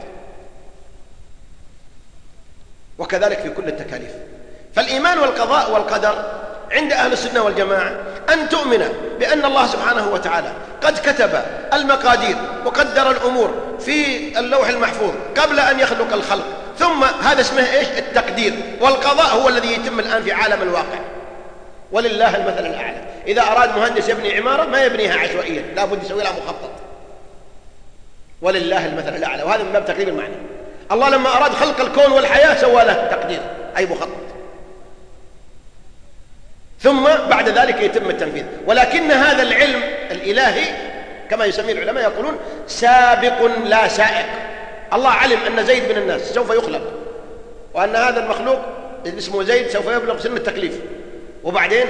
S3: وكذلك في كل التكاليف. فالإيمان والقضاء والقدر عند أهل السنة والجماعة أن تؤمن بأن الله سبحانه وتعالى قد كتب المقادير وقدر الأمور في اللوح المحفوظ قبل أن يخلق الخلق، ثم هذا اسمه إيش؟ التقدير. والقضاء هو الذي يتم الآن في عالم الواقع، ولله المثل الأعلى. إذا أراد مهندس يبني عمارة ما يبنيها عشوائيا، لا بد يسوي لها مخطط، ولله المثل الأعلى. وهذا من باب تقدير المعنى. الله لما أراد خلق الكون والحياة سوى له تقدير أي مخطط، ثم بعد ذلك يتم التنفيذ. ولكن هذا العلم الإلهي كما يسميه العلماء يقولون سابق لا سائق. الله علم أن زيد من الناس سوف يخلق، وأن هذا المخلوق اسمه زيد سوف يبلغ سن التكليف، وبعدين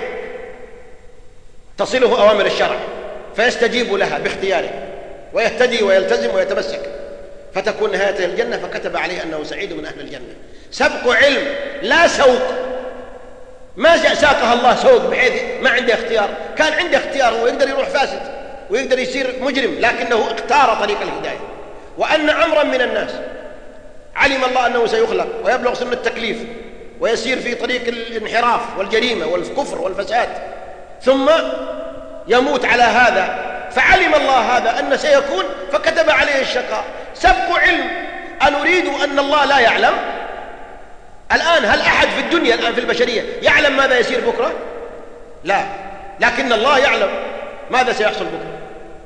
S3: تصله أوامر الشرع فيستجيب لها باختياره ويهتدي ويلتزم ويتمسك، فتكون نهايته الجنة، فكتب عليه أنه سعيد من أهل الجنة. سبق علم لا سوق، ما ساقها الله سوق بحيث ما عنده اختيار، كان عنده اختيار ويقدر يروح فاسد ويقدر يصير مجرم، لكنه اختار طريق الهداية. وأن أمرا من الناس علم الله أنه سيخلق ويبلغ سن التكليف ويسير في طريق الانحراف والجريمة والكفر والفساد، ثم يموت على هذا، فعلم الله هذا أن سيكون فكتب عليه الشقاء. سبق علم. أنريد أن الله لا يعلم؟ الآن هل أحد في الدنيا الآن في البشرية يعلم ماذا يسير بكرة؟ لا، لكن الله يعلم ماذا سيحصل بكرة.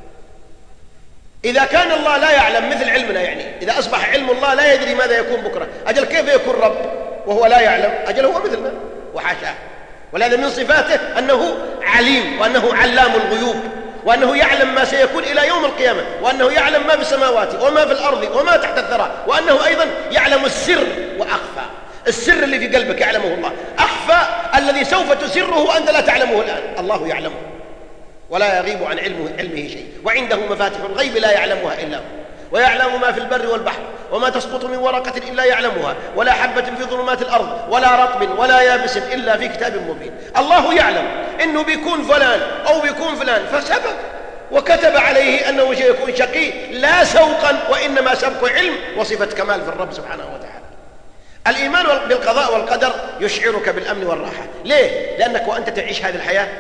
S3: إذا كان الله لا يعلم مثل علمنا، يعني إذا أصبح علم الله لا يدري ماذا يكون بكرة، أجل كيف يكون رب وهو لا يعلم؟ أجل هو مثلنا وحاشاه. ولهذا من صفاته أنه عليم، وأنه علام الغيوب، وأنه يعلم ما سيكون إلى يوم القيامة، وأنه يعلم ما في السماوات وما في الأرض وما تحت الثرى، وأنه أيضا يعلم السر وأخفى. السر اللي في قلبك يعلمه الله، أخفى الذي سوف تسره أنت لا تعلمه الآن الله يعلمه، ولا يغيب عن علمه شيء. وعنده مفاتح الغيب لا يعلمها إلا هو، ويعلم ما في البر والبحر، وما تسقط من ورقة إلا يعلمها، ولا حبة في ظلمات الأرض ولا رطب ولا يابس إلا في كتاب مبين. الله يعلم إنه بيكون فلان أو بيكون فلان، فسبق وكتب عليه أنه سيكون شقي، لا سوقا وإنما سبق علم وصفة كمال في الرب سبحانه وتعالى. الإيمان بالقضاء والقدر يشعرك بالأمن والراحة. ليه؟ لأنك وأنت تعيش هذه الحياة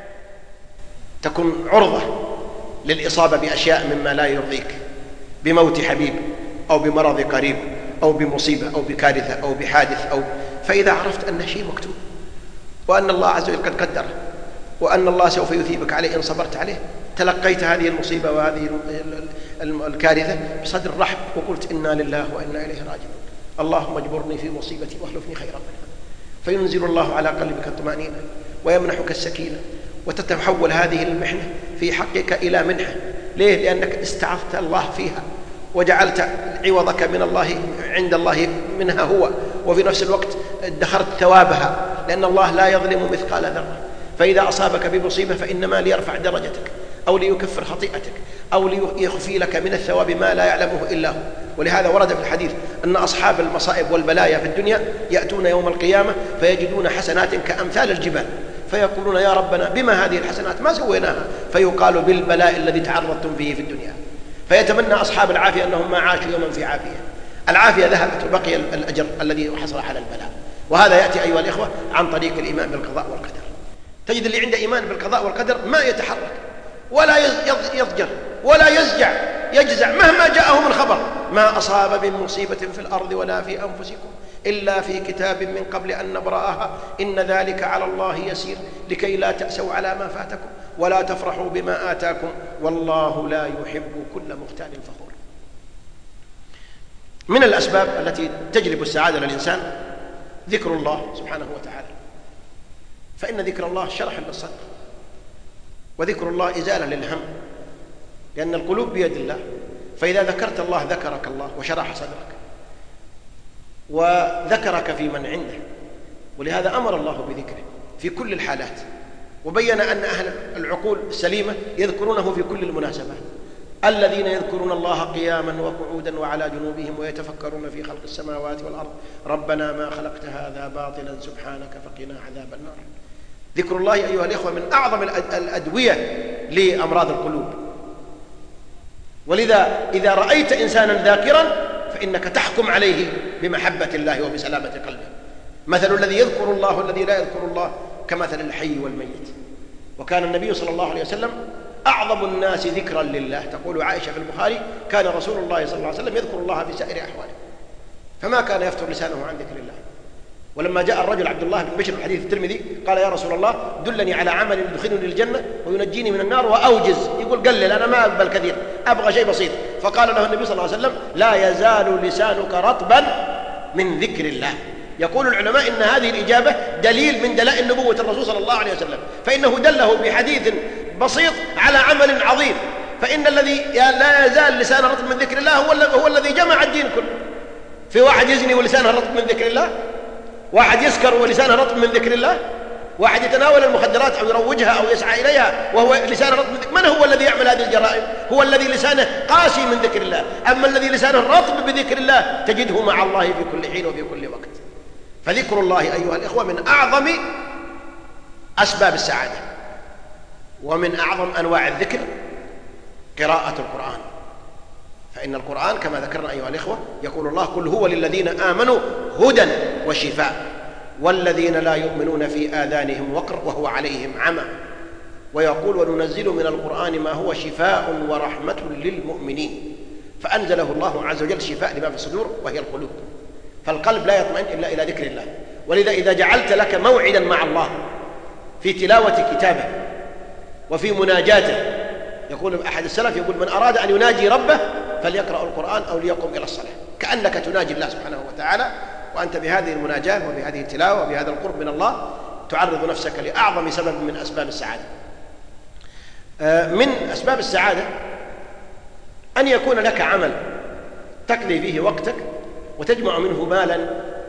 S3: تكون عرضة للإصابة بأشياء مما لا يرضيك، بموت حبيب أو بمرض قريب أو بمصيبة أو بكارثة أو بحادث فإذا عرفت أن شيء مكتوب، وأن الله عز وجل قد قدره، وأن الله سوف يثيبك عليه إن صبرت عليه، تلقيت هذه المصيبة وهذه الكارثة بصدر رحب وقلت إنا لله وإنا إليه راجعون، اللهم اجبرني في مصيبتي واخلفني خيرا منها. فينزل الله على قلبك الطمأنينة ويمنحك السكينة، وتتحول هذه المحنة في حقك إلى منحة. ليه؟ لأنك استعظت الله فيها وجعلت عوضك من الله عند الله منها هو، وفي نفس الوقت ادخرت ثوابها، لأن الله لا يظلم مثقال ذرة. فإذا أصابك بمصيبة فإنما ليرفع درجتك أو ليكفر خطيئتك أو ليخفي لك من الثواب ما لا يعلمه إلا هو. ولهذا ورد في الحديث أن أصحاب المصائب والبلايا في الدنيا يأتون يوم القيامة فيجدون حسنات كأمثال الجبال، فيقولون يا ربنا بما هذه الحسنات ما سويناها؟ فيقال بالبلاء الذي تعرضتم فيه في الدنيا. فيتمنى أصحاب العافية أنهم ما عاشوا يوما في عافية، العافية ذهبت وبقي الأجر الذي حصل على البلاء. وهذا يأتي أيها الإخوة عن طريق الإيمان بالقضاء والقدر. تجد اللي عنده إيمان بالقضاء والقدر ما يتحرك ولا يضجر ولا يجزع مهما جاءه من خبر. ما أصاب من مصيبة في الأرض ولا في أنفسكم إلا في كتاب من قبل أن نبرأها إن ذلك على الله يسير لكي لا تأسوا على ما فاتكم ولا تفرحوا بما آتاكم والله لا يحب كل مختال فخور. من الأسباب التي تجلب السعادة للإنسان ذكر الله سبحانه وتعالى، فإن ذكر الله شرح للصدر، وذكر الله إزالة للهم، لأن القلوب بيد الله، فإذا ذكرت الله ذكرك الله وشرح صدرك وذكرك في من عنده. ولهذا أمر الله بذكره في كل الحالات، وبين أن أهل العقول السليمة يذكرونه في كل المناسبات. الذين يذكرون الله قياما وقعودا وعلى جنوبهم ويتفكرون في خلق السماوات والأرض ربنا ما خلقت هذا باطلا سبحانك فقنا عذاب النار. ذكر الله أيها الإخوة من أعظم الأدوية لأمراض القلوب. ولذا إذا رأيت إنسانا ذاكرا فإنك تحكم عليه بمحبة الله وبسلامة قلبه. مثل الذي يذكر الله والذي لا يذكر الله كمثل الحي والميت. وكان النبي صلى الله عليه وسلم أعظم الناس ذكرا لله. تقول عائشة في البخاري كان رسول الله صلى الله عليه وسلم يذكر الله في سائر أحواله، فما كان يفتر لسانه عن ذكر الله. ولما جاء الرجل عبد الله بن بشر الحديث الترمذي قال يا رسول الله دلني على عمل يدخلني الجنة وينجيني من النار وأوجز، يقول قلل أنا ما أقبل كثير أبغى شيء بسيط. فقال له النبي صلى الله عليه وسلم لا يزال لسانك رطبا من ذكر الله. يقول العلماء إن هذه الإجابة دليل من دلائل نبوة الرسول صلى الله عليه وسلم، فإنه دله بحديث بسيط على عمل عظيم. فإن الذي لا يزال لسانه رطب من ذكر الله هو الذي جمع الدين كله. في واحد يزني ولسانه رطب من ذكر الله؟ واحد يسكر ولسانه رطب من ذكر الله، واحد يتناول المخدرات أو يروجها أو يسعى إليها وهو لسانه رطب من ذكر. من هو الذي يعمل هذه الجرائم؟ هو الذي لسانه قاسي من ذكر الله. أما الذي لسانه رطب بذكر الله تجده مع الله في كل حين وفي كل وقت. فذكر الله أيها الإخوة من أعظم أسباب السعادة، ومن أعظم أنواع الذكر قراءة القرآن. فإن القرآن كما ذكرنا أيها الإخوة يقول الله: قل هو للذين آمنوا هدى وشفاء والذين لا يؤمنون في آذانهم وقر وهو عليهم عمى. ويقول: وننزل من القرآن ما هو شفاء ورحمة للمؤمنين. فأنزله الله عز وجل شفاء لما في الصدور وهي القلوب. فالقلب لا يطمئن إلا إلى ذكر الله. ولذا إذا جعلت لك موعدا مع الله في تلاوة كتابه وفي مناجاته، يقول أحد السلف يقول: من أراد أن يناجي ربه فليقرأ القرآن أو ليقم إلى الصلاة. كأنك تناجي الله سبحانه وتعالى، وأنت بهذه المناجاة وبهذه التلاوة وبهذا القرب من الله تعرض نفسك لأعظم سبب من أسباب السعادة. من أسباب السعادة أن يكون لك عمل تقضي فيه وقتك وتجمع منه مالا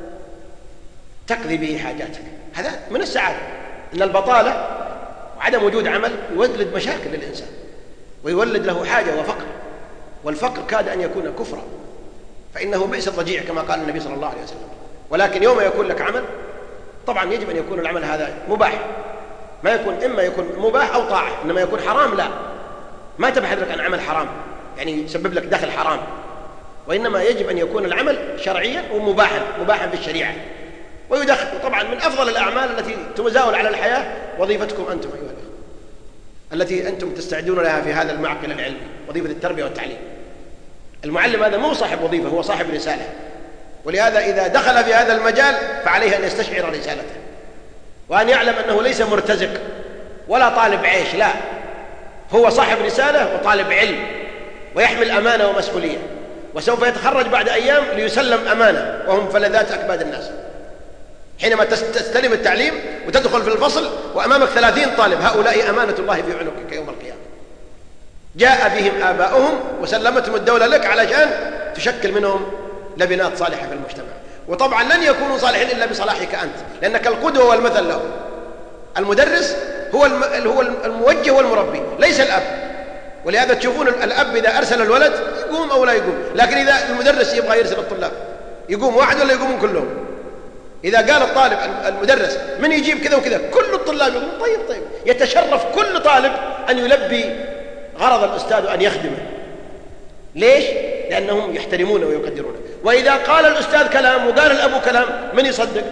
S3: تقضي به حاجاتك. هذا من السعادة. إن البطالة وعدم وجود عمل يولد مشاكل للإنسان ويولد له حاجة وفقر، والفقر كاد أن يكون كفرا، فإنه بئس الضجيع كما قال النبي صلى الله عليه وسلم. ولكن يوم يكون لك عمل، طبعا يجب أن يكون العمل هذا مباح، ما يكون إما يكون مباح أو طاعة، إنما يكون حرام لا، ما تبحث لك عن عمل حرام يعني يسبب لك دخل حرام، وإنما يجب أن يكون العمل شرعيا ومباحا في الشريعة ويدخل. طبعا من أفضل الأعمال التي تزاول على الحياة وظيفتكم أنتم أيها الأخوة التي أنتم تستعدون لها في هذا المعقل العلمي، وظيفة التربية والتعليم. المعلم هذا مو صاحب وظيفة، هو صاحب رسالة، ولهذا إذا دخل في هذا المجال فعليه أن يستشعر رسالته، وأن يعلم أنه ليس مرتزق ولا طالب عيش، لا، هو صاحب رسالة وطالب علم ويحمل أمانة ومسؤولية، وسوف يتخرج بعد أيام ليسلم أمانة وهم فلذات أكباد الناس. حينما تستلم التعليم وتدخل في الفصل وأمامك 30 طالب، هؤلاء أمانة الله في عنقك يوم القيامة. جاء بهم آباؤهم وسلمتهم الدولة لك علشان تشكل منهم لبنات صالحة في المجتمع. وطبعا لن يكونوا صالحين إلا بصلاحك أنت، لأنك القدوة والمثل له. المدرس هو الموجه والمربي، ليس الأب. ولهذا تشوفون الأب إذا أرسل الولد يقوم أو لا يقوم، لكن إذا المدرس يبغى يرسل الطلاب يقوم واحد ولا يقومون كلهم. إذا قال الطالب المدرس من يجيب كذا وكذا كل الطلاب يقولون طيب، يتشرف كل طالب أن يلبي غرض الأستاذ وأن يخدمه. ليش؟ لأنهم يحترمونه ويقدرونه. وإذا قال الأستاذ كلام وقال الأب كلام، من يصدق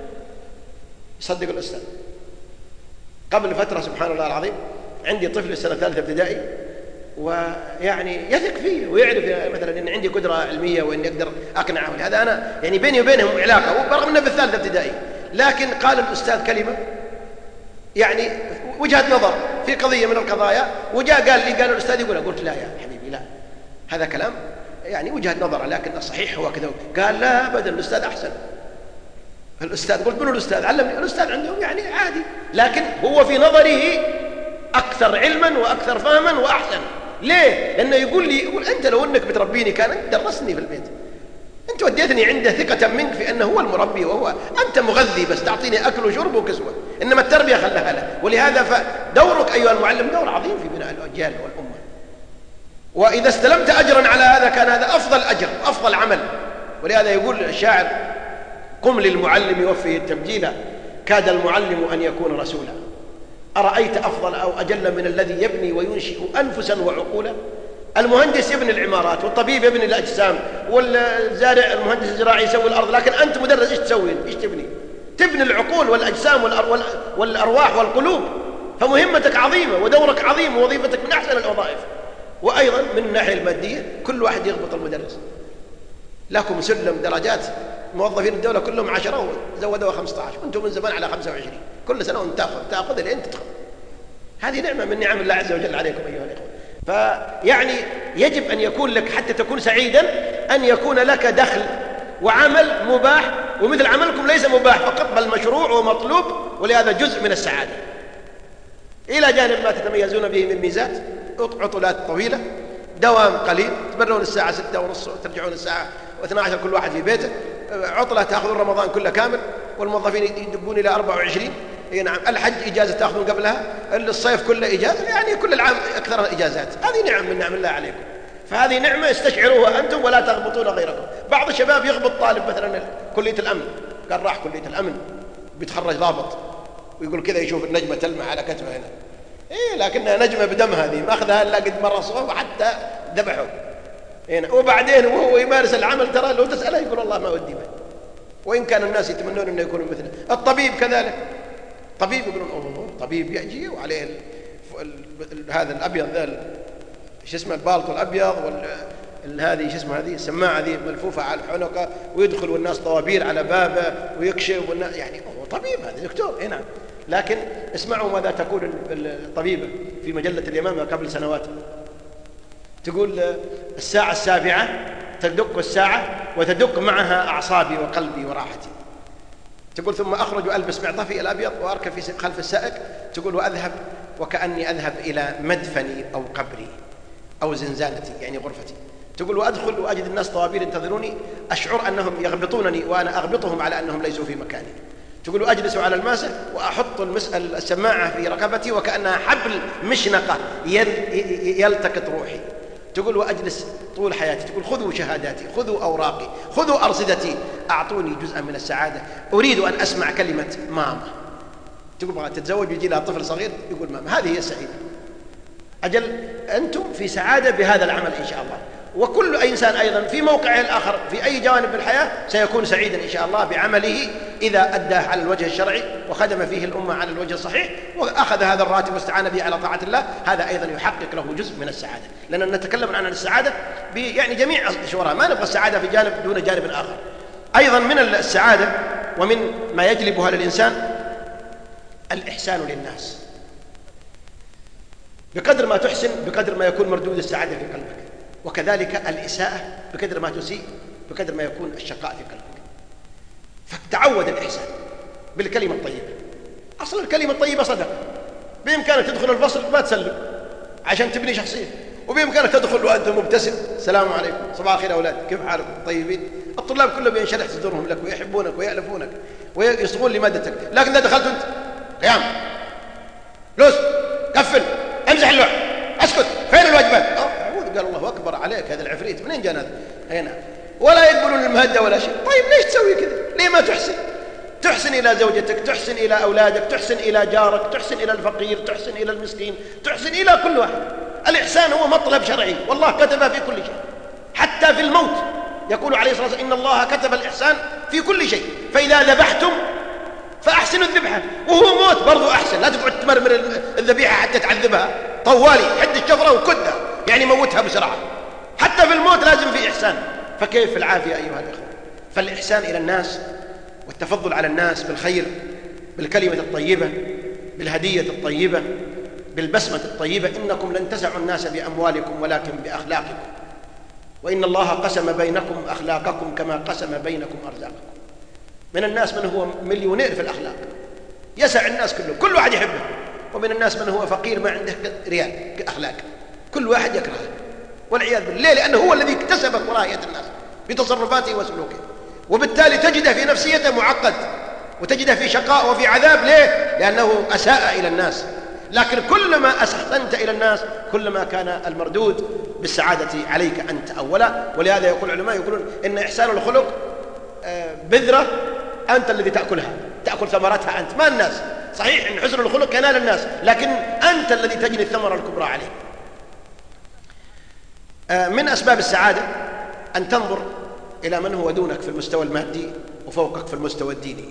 S3: الأستاذ. قبل فترة سبحان الله العظيم عندي طفل السنة 3 ابتدائي، ويعني يثق فيه ويعرف مثلا ان عندي قدره علميه واني اقدر اقنعه، ولهذا انا يعني بيني وبينهم علاقه برغم انه في 3 ابتدائي. لكن قال الاستاذ كلمه يعني وجهه نظر في قضيه من القضايا، وجاء قال الاستاذ يقول، قلت لا يا حبيبي لا، هذا كلام يعني وجهه نظر لكن الصحيح هو كذا. قال لا ابدا الاستاذ احسن. الاستاذ قلت منو الاستاذ؟ علمني. الاستاذ عندهم يعني عادي، لكن هو في نظره اكثر علما واكثر فهما واحسن. ليه؟ لأنه يقول أنت لو أنك بتربيني كان أنت درسني في البيت، أنت وديتني عنده ثقة منك في أنه هو المربي، وهو أنت مغذي بس تعطيني أكل وشرب وكسوة، إنما التربية خلها له. ولهذا فدورك أيها المعلم دور عظيم في بناء الأجيال والأمة. وإذا استلمت أجرا على هذا كان هذا أفضل أجر وأفضل عمل. ولهذا يقول الشاعر: قم للمعلم يوفيه التبجيل، كاد المعلم أن يكون رسولا. أرأيت أفضل أو أجل من الذي يبني وينشئ أنفسا وعقولا؟ المهندس يبني العمارات، والطبيب يبني الأجسام، والزارع المهندس الزراعي يسوي الأرض، لكن أنت مدرس إيش تسوي؟ إيش تبني؟ تبني العقول والأجسام والأرواح والقلوب. فمهمتك عظيمة ودورك عظيم ووظيفتك من أحسن الوظائف. وأيضا من الناحية المادية كل واحد يضبط المدرس. لكم سلم درجات، موظفين الدولة كلهم 10 وزودوا 15، وانتم من زمان على 25. كل سنة وانت تأخذ لين تدخل. هذه نعمة من نعم الله عز وجل عليكم أيها الإخوة. فيعني يجب أن يكون لك حتى تكون سعيدا أن يكون لك دخل وعمل مباح، ومثل عملكم ليس مباح فقط بل مشروع ومطلوب، ولهذا جزء من السعادة. إلى جانب ما تتميزون به من ميزات: عطلات طويلة، دوام قليل، تبرون الساعة 6:30 وترجعون الساعة 12 كل واحد في بيته، عطلة تأخذون رمضان كله كامل، والموظفين يدبون إلى 24. اي نعم. الحج إجازة تأخذون قبلها، الصيف كله إجازة، يعني كل العام أكثر إجازات. هذه نعم من نعم الله عليكم، فهذه نعمة استشعروها أنتم ولا تغبطون غيركم. بعض الشباب يغبط طالب مثلا كلية الأمن، قال راح كلية الأمن بيتخرج ضابط، ويقول كذا يشوف النجمة تلمع على كتفه هنا، إيه لكنها نجمة بدم، هذه ما أخذها إلا قد مرة صوب وحتى ذبحه هنا. وبعدين وهو يمارس العمل ترى لو تسأله يقول والله ما ودي به، وإن كان الناس يتمنون أن يكونوا مثله. الطبيب كذلك، طبيب يقولون أوه طبيب يجي وعليه هذا الأبيض ذا شو اسمه البالطو الأبيض هذه شو اسمه هذه السماعة ذي ملفوفة على الحنقة، ويدخل والناس طوابير على بابه ويكشف والناس يعني هو طبيب، هذا دكتور. هنا لكن اسمعوا ماذا تقول الطبيبة في مجلة اليمامة قبل سنوات. تقول الساعة 7 تدق الساعة وتدق معها أعصابي وقلبي وراحتي. تقول ثم أخرج وألبس معطفي الأبيض وأركب في خلف السائق. تقول وأذهب وكأني أذهب إلى مدفني أو قبري أو زنزانتي يعني غرفتي. تقول وأدخل وأجد الناس طوابير ينتظروني، أشعر أنهم يغبطونني وأنا أغبطهم على أنهم ليسوا في مكاني. تقول وأجلس على الماسة وأحط السماعة في رقبتي وكأنها حبل مشنقة يلتقط روحي. تقول وأجلس طول حياتي. تقول خذوا شهاداتي، خذوا أوراقي، خذوا أرصدتي، أعطوني جزءا من السعادة، أريد أن أسمع كلمة ماما. تقول تتزوج ويجي لها طفل صغير يقول ماما، هذه هي السعيدة. أجل أنتم في سعادة بهذا العمل إن شاء الله. وكل إنسان أيضا في موقعه الآخر في أي جوانب من الحياة سيكون سعيدا إن شاء الله بعمله إذا أداه على الوجه الشرعي وخدم فيه الأمة على الوجه الصحيح وأخذ هذا الراتب واستعان به على طاعة الله. هذا أيضا يحقق له جزء من السعادة، لأننا نتكلم عن السعادة يعني جميع شورها، ما نبغى السعادة في جانب دون جانب آخر. أيضا من السعادة ومن ما يجلبها للإنسان الإحسان للناس. بقدر ما تحسن بقدر ما يكون مردود السعادة في قلبك، وكذلك الإساءة بقدر ما تسيء بقدر ما يكون الشقاء في قلبك. فتعود الإحسان بالكلمة الطيبة. أصل الكلمة الطيبة صدقة. بإمكانك تدخل الفصل ما تسلم عشان تبني شخصية، وبإمكانك تدخل وأنت مبتسم السلام عليكم صباح الخير أولاد كيف حالكم طيبين. الطلاب كلهم ينشرح صدورهم لك ويحبونك ويألفونك ويصغون لمادتك. لكن إذا دخلت أنت قيام لوس قفل امسح اللوح اسكت فين الواجبات، قال الله أكبر عليك هذا العفريت منين جانا هنا، ولا يقبلون المهدة ولا شيء. طيب ليش تسوي كذا؟ ليه ما تحسن إلى زوجتك، تحسن إلى أولادك، تحسن إلى جارك، تحسن إلى الفقير، تحسن إلى المسكين، تحسن إلى كل واحد. الإحسان هو مطلب شرعي والله كتبه في كل شيء، حتى في الموت يقول عليه الصلاة والسلام إن الله كتب الإحسان في كل شيء، فإذا ذبحتم فأحسنوا الذبحة. وهو موت برضو أحسن، لا تقعد تمرمر الذبيحة حتى تعذبها طوالي، حد الشفرة وكدها يعني موتها بسرعة. حتى في الموت لازم في إحسان، فكيف في العافية أيها الإخوة؟ فالإحسان إلى الناس والتفضل على الناس بالخير، بالكلمة الطيبة، بالهدية الطيبة، بالبسمة الطيبة. إنكم لن تسعوا الناس بأموالكم ولكن بأخلاقكم، وإن الله قسم بينكم أخلاقكم كما قسم بينكم أرزاقكم. من الناس من هو مليونير في الأخلاق يسع الناس كلهم، كل واحد يحبه، ومن الناس من هو فقير ما عنده ريال كأخلاق، كل واحد يكرهه والعياذ بالله، لأنه هو الذي اكتسب كراهية الناس بتصرفاته وسلوكه، وبالتالي تجده في نفسيته معقد وتجده في شقاء وفي عذاب. ليه؟ لأنه أساء إلى الناس. لكن كلما أحسنت إلى الناس كلما كان المردود بالسعادة عليك أنت أولا. ولهذا يقول العلماء يقولون إن إحسان الخلق بذرة أنت الذي تأكلها، تأكل ثمرتها أنت ما الناس. صحيح إن حسن الخلق ينال الناس، لكن أنت الذي تجني الثمرة الكبرى عليه. من أسباب السعادة أن تنظر إلى من هو دونك في المستوى المادي وفوقك في المستوى الديني.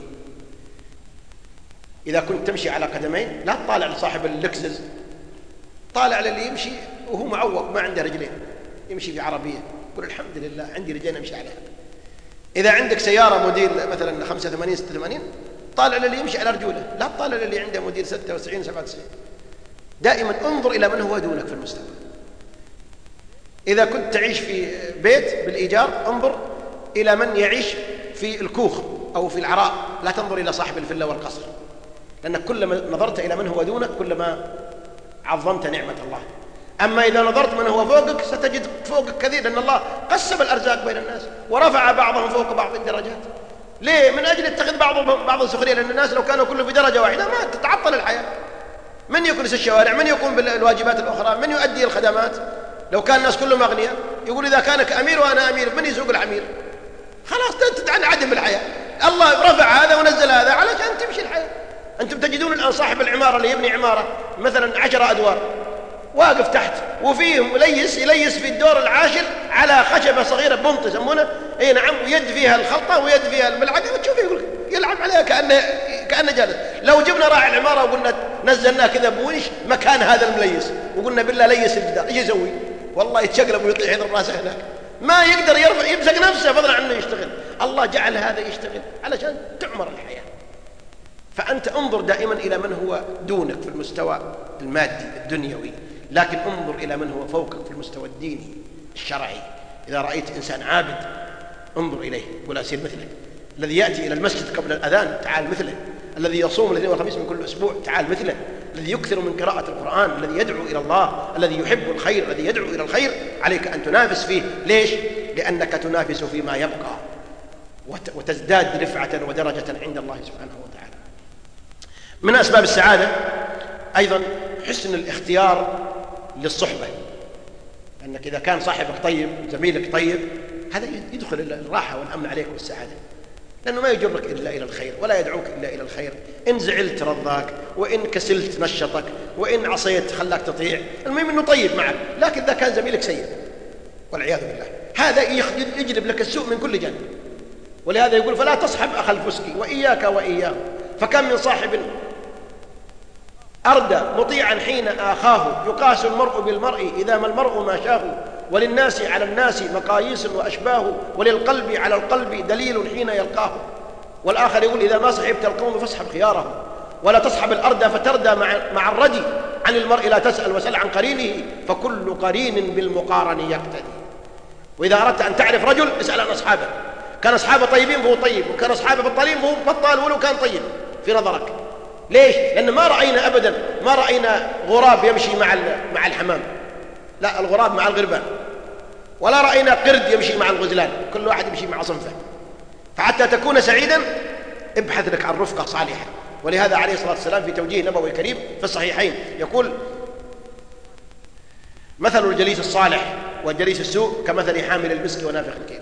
S3: إذا كنت تمشي على قدمين لا تطالع لصاحب اللكزز، طالع للي يمشي وهو معوق ما عنده رجلين، يمشي في عربية يقول الحمد لله عندي رجلين أمشي عليها. إذا عندك سيارة موديل مثلا 85 86 طالع للي يمشي على رجوله، لا تطالع للي عنده موديل 96 97. دائما انظر إلى من هو دونك في المستوى. إذا كنت تعيش في بيت بالإيجار انظر إلى من يعيش في الكوخ أو في العراء، لا تنظر إلى صاحب الفيلا والقصر، لأنك كلما نظرت إلى من هو دونك كلما عظمت نعمة الله. أما إذا نظرت من هو فوقك ستجد فوقك كثير، لأن الله قسم الأرزاق بين الناس ورفع بعضهم فوق بعض الدرجات. ليه؟ من أجل يتخذ بعض السخرية، لأن الناس لو كانوا كله في درجة واحدة ما تتعطل الحياة. من يكنس الشوارع؟ من يقوم بالواجبات الأخرى؟ من يؤدي الخدمات؟ لو كان الناس كلهم أغنياء يقول إذا كانك أمير وأنا أمير من يسوق الحمير؟ خلاص تنعدم الحياة. الله رفع هذا ونزل هذا علشان تمشي الحياة. أنتم تجدون الآن صاحب العمارة اللي يبني عمارة مثلا 10 أدوار واقف تحت وفيه يليس في الدور العاشر على خشبة صغيرة بمط يسمونه، اي نعم، ويد فيها الخلطة ويد فيها الملعقة، وتشوفه يقول يلعب عليها كأنه جالس. لو جبنا راعي العمارة وقلنا نزلناه كذا بونش مكان هذا المليس وقلنا بالله ليس الجدار، ايش يسوي؟ والله يتشقلب ويطيح يضرب راسه هناك، ما يقدر يمسك نفسه فضلا عن انه يشتغل. الله جعل هذا يشتغل علشان تعمر الحياة. فأنت انظر دائما إلى من هو دونك في المستوى المادي الدنيوي، لكن انظر إلى من هو فوقك في المستوى الديني الشرعي. إذا رأيت إنسان عابد انظر إليه، قل أسير مثله. الذي يأتي إلى المسجد قبل الأذان تعال مثله. الذي يصوم الاثنين والخميس من كل أسبوع تعال مثله. الذي يكثر من قراءة القرآن، الذي يدعو إلى الله، الذي يحب الخير، الذي يدعو إلى الخير، عليك أن تنافس فيه. ليش؟ لأنك تنافس فيما يبقى وتزداد رفعة ودرجة عند الله سبحانه وتعالى. من أسباب السعادة أيضا حسن الاختيار للصحبة، أنك إذا كان صاحبك طيب زميلك طيب هذا يدخل الراحة والأمن عليك والسعادة، لأنه ما يجرك إلا إلى الخير ولا يدعوك إلا إلى الخير. إن زعلت رضاك، وإن كسلت نشطك، وإن عصيت خلاك تطيع. المهم أنه طيب معك. لكن إذا كان زميلك سيء والعياذ بالله هذا يجلب لك السوء من كل جانب. ولهذا يقول فلا تصحب أخ الفسق وإياك وإياه، فكم من صاحب أردى مطيعا حين آخاه، يقاس المرء بالمرء إذا ما المرء ما شاه، وللناس على الناس مقاييس وأشباه، وللقلب على القلب دليل حين يلقاه. والآخر يقول إذا ما صحبت القوم فاصحب خيارهم، ولا تصحب الأردى فتردى مع الردي، عن المرء لا تسأل وسل عن قرينه، فكل قرين بالمقارن يقتدي. وإذا أردت أن تعرف رجل اسأل عن أصحابه، كان أصحابه طيبين فهو طيب، وكان أصحابه بطالين فهو بطال ولو كان طيب في نظرك. ليش؟ لأن ما رأينا أبدا ما رأينا غراب يمشي مع الحمام، لا، الغراب مع الغربان. ولا رأينا قرد يمشي مع الغزلان، كل واحد يمشي مع صنفه. فحتى تكون سعيدا ابحث لك عن رفقة صالحة. ولهذا عليه الصلاة والسلام في توجيه نبوي كريم في الصحيحين يقول مثل الجليس الصالح والجليس السوء كمثل حامل المسك ونافخ الكير.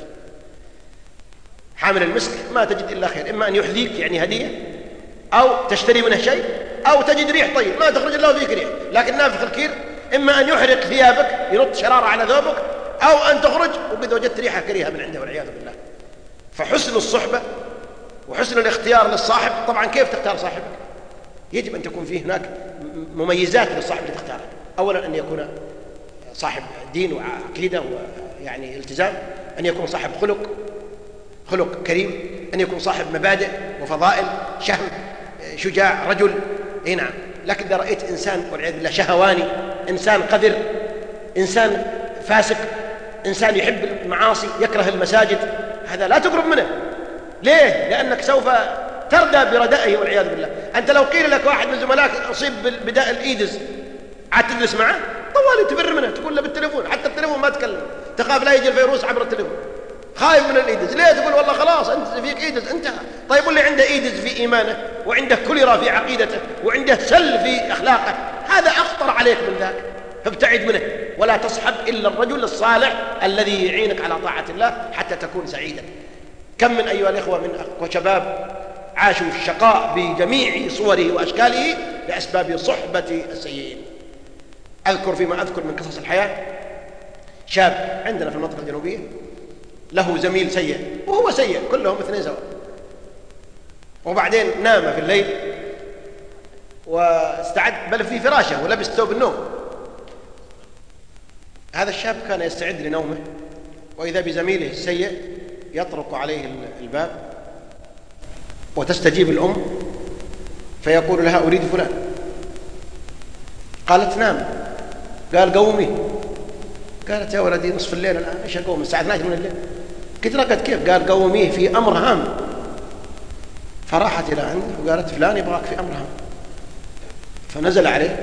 S3: حامل المسك ما تجد إلا خير، إما أن يحذيك يعني هدية، أو تشتري منه شيء، أو تجد ريح طيب ما تخرج إلا وفيك ريح. لكن نافخ الكير إما أن يحرق ثيابك ينط شرارة على ثوبك، أو أن تخرج وقد وجدت ريحة كريهة من عنده والعياذ بالله. فحسن الصحبة وحسن الاختيار للصاحب. طبعا كيف تختار صاحبك؟ يجب أن تكون فيه هناك مميزات للصاحب اللي تختاره. أولا أن يكون صاحب دين وعقيدة ويعني التزام، أن يكون صاحب خلق كريم، أن يكون صاحب مبادئ وفضائل، شهم، شجاع، رجل. اي نعم. لكن إذا رأيت إنسان والعياذ بالله شهواني، إنسان قذر، إنسان فاسق، إنسان يحب المعاصي، يكره المساجد، هذا لا تقرب منه. ليه؟ لأنك سوف تردى بردائه والعياذ بالله. أنت لو قيل لك واحد من زملائك أصيب بداء الإيدز عاد تجلس معه طوالي تفر منه، تقول له بالتليفون، حتى التليفون ما تكلم، تخاف لا يجي الفيروس عبر التليفون، خايف من الإيدز. ليه؟ تقول والله خلاص أنت فيك إيدز انتهى. طيب واللي عنده إيدز في إيمانه، وعنده كوليرا في عقيدته، وعنده سل في أخلاقه، هذا أخطر عليك من ذاك، فابتعد منه. ولا تصحب إلا الرجل الصالح الذي يعينك على طاعة الله حتى تكون سعيدا. كم من أيها الإخوة من شباب عاشوا الشقاء بجميع صوره وأشكاله بأسباب صحبة السيئين. أذكر فيما أذكر من قصص الحياة شاب عندنا في المنطقة الجنوبية له زميل سيء، وهو سيء كلهم اثنين سوا، وبعدين نام في الليل واستعد بل في فراشه ولبس ثوب النوم. هذا الشاب كان يستعد لنومه، وإذا بزميله السيء يطرق عليه الباب، وتستجيب الأم فيقول لها أريد فلان. قالت نام. قال قومي. قالت يا ولدي نصف الليل الآن، إيش أقوم الساعة 12 من الليل؟ قلت رقد كيف؟ قال قوميه في أمر هام. فراحت إلى عنده وقالت فلان يبغاك في أمر هام. فنزل عليه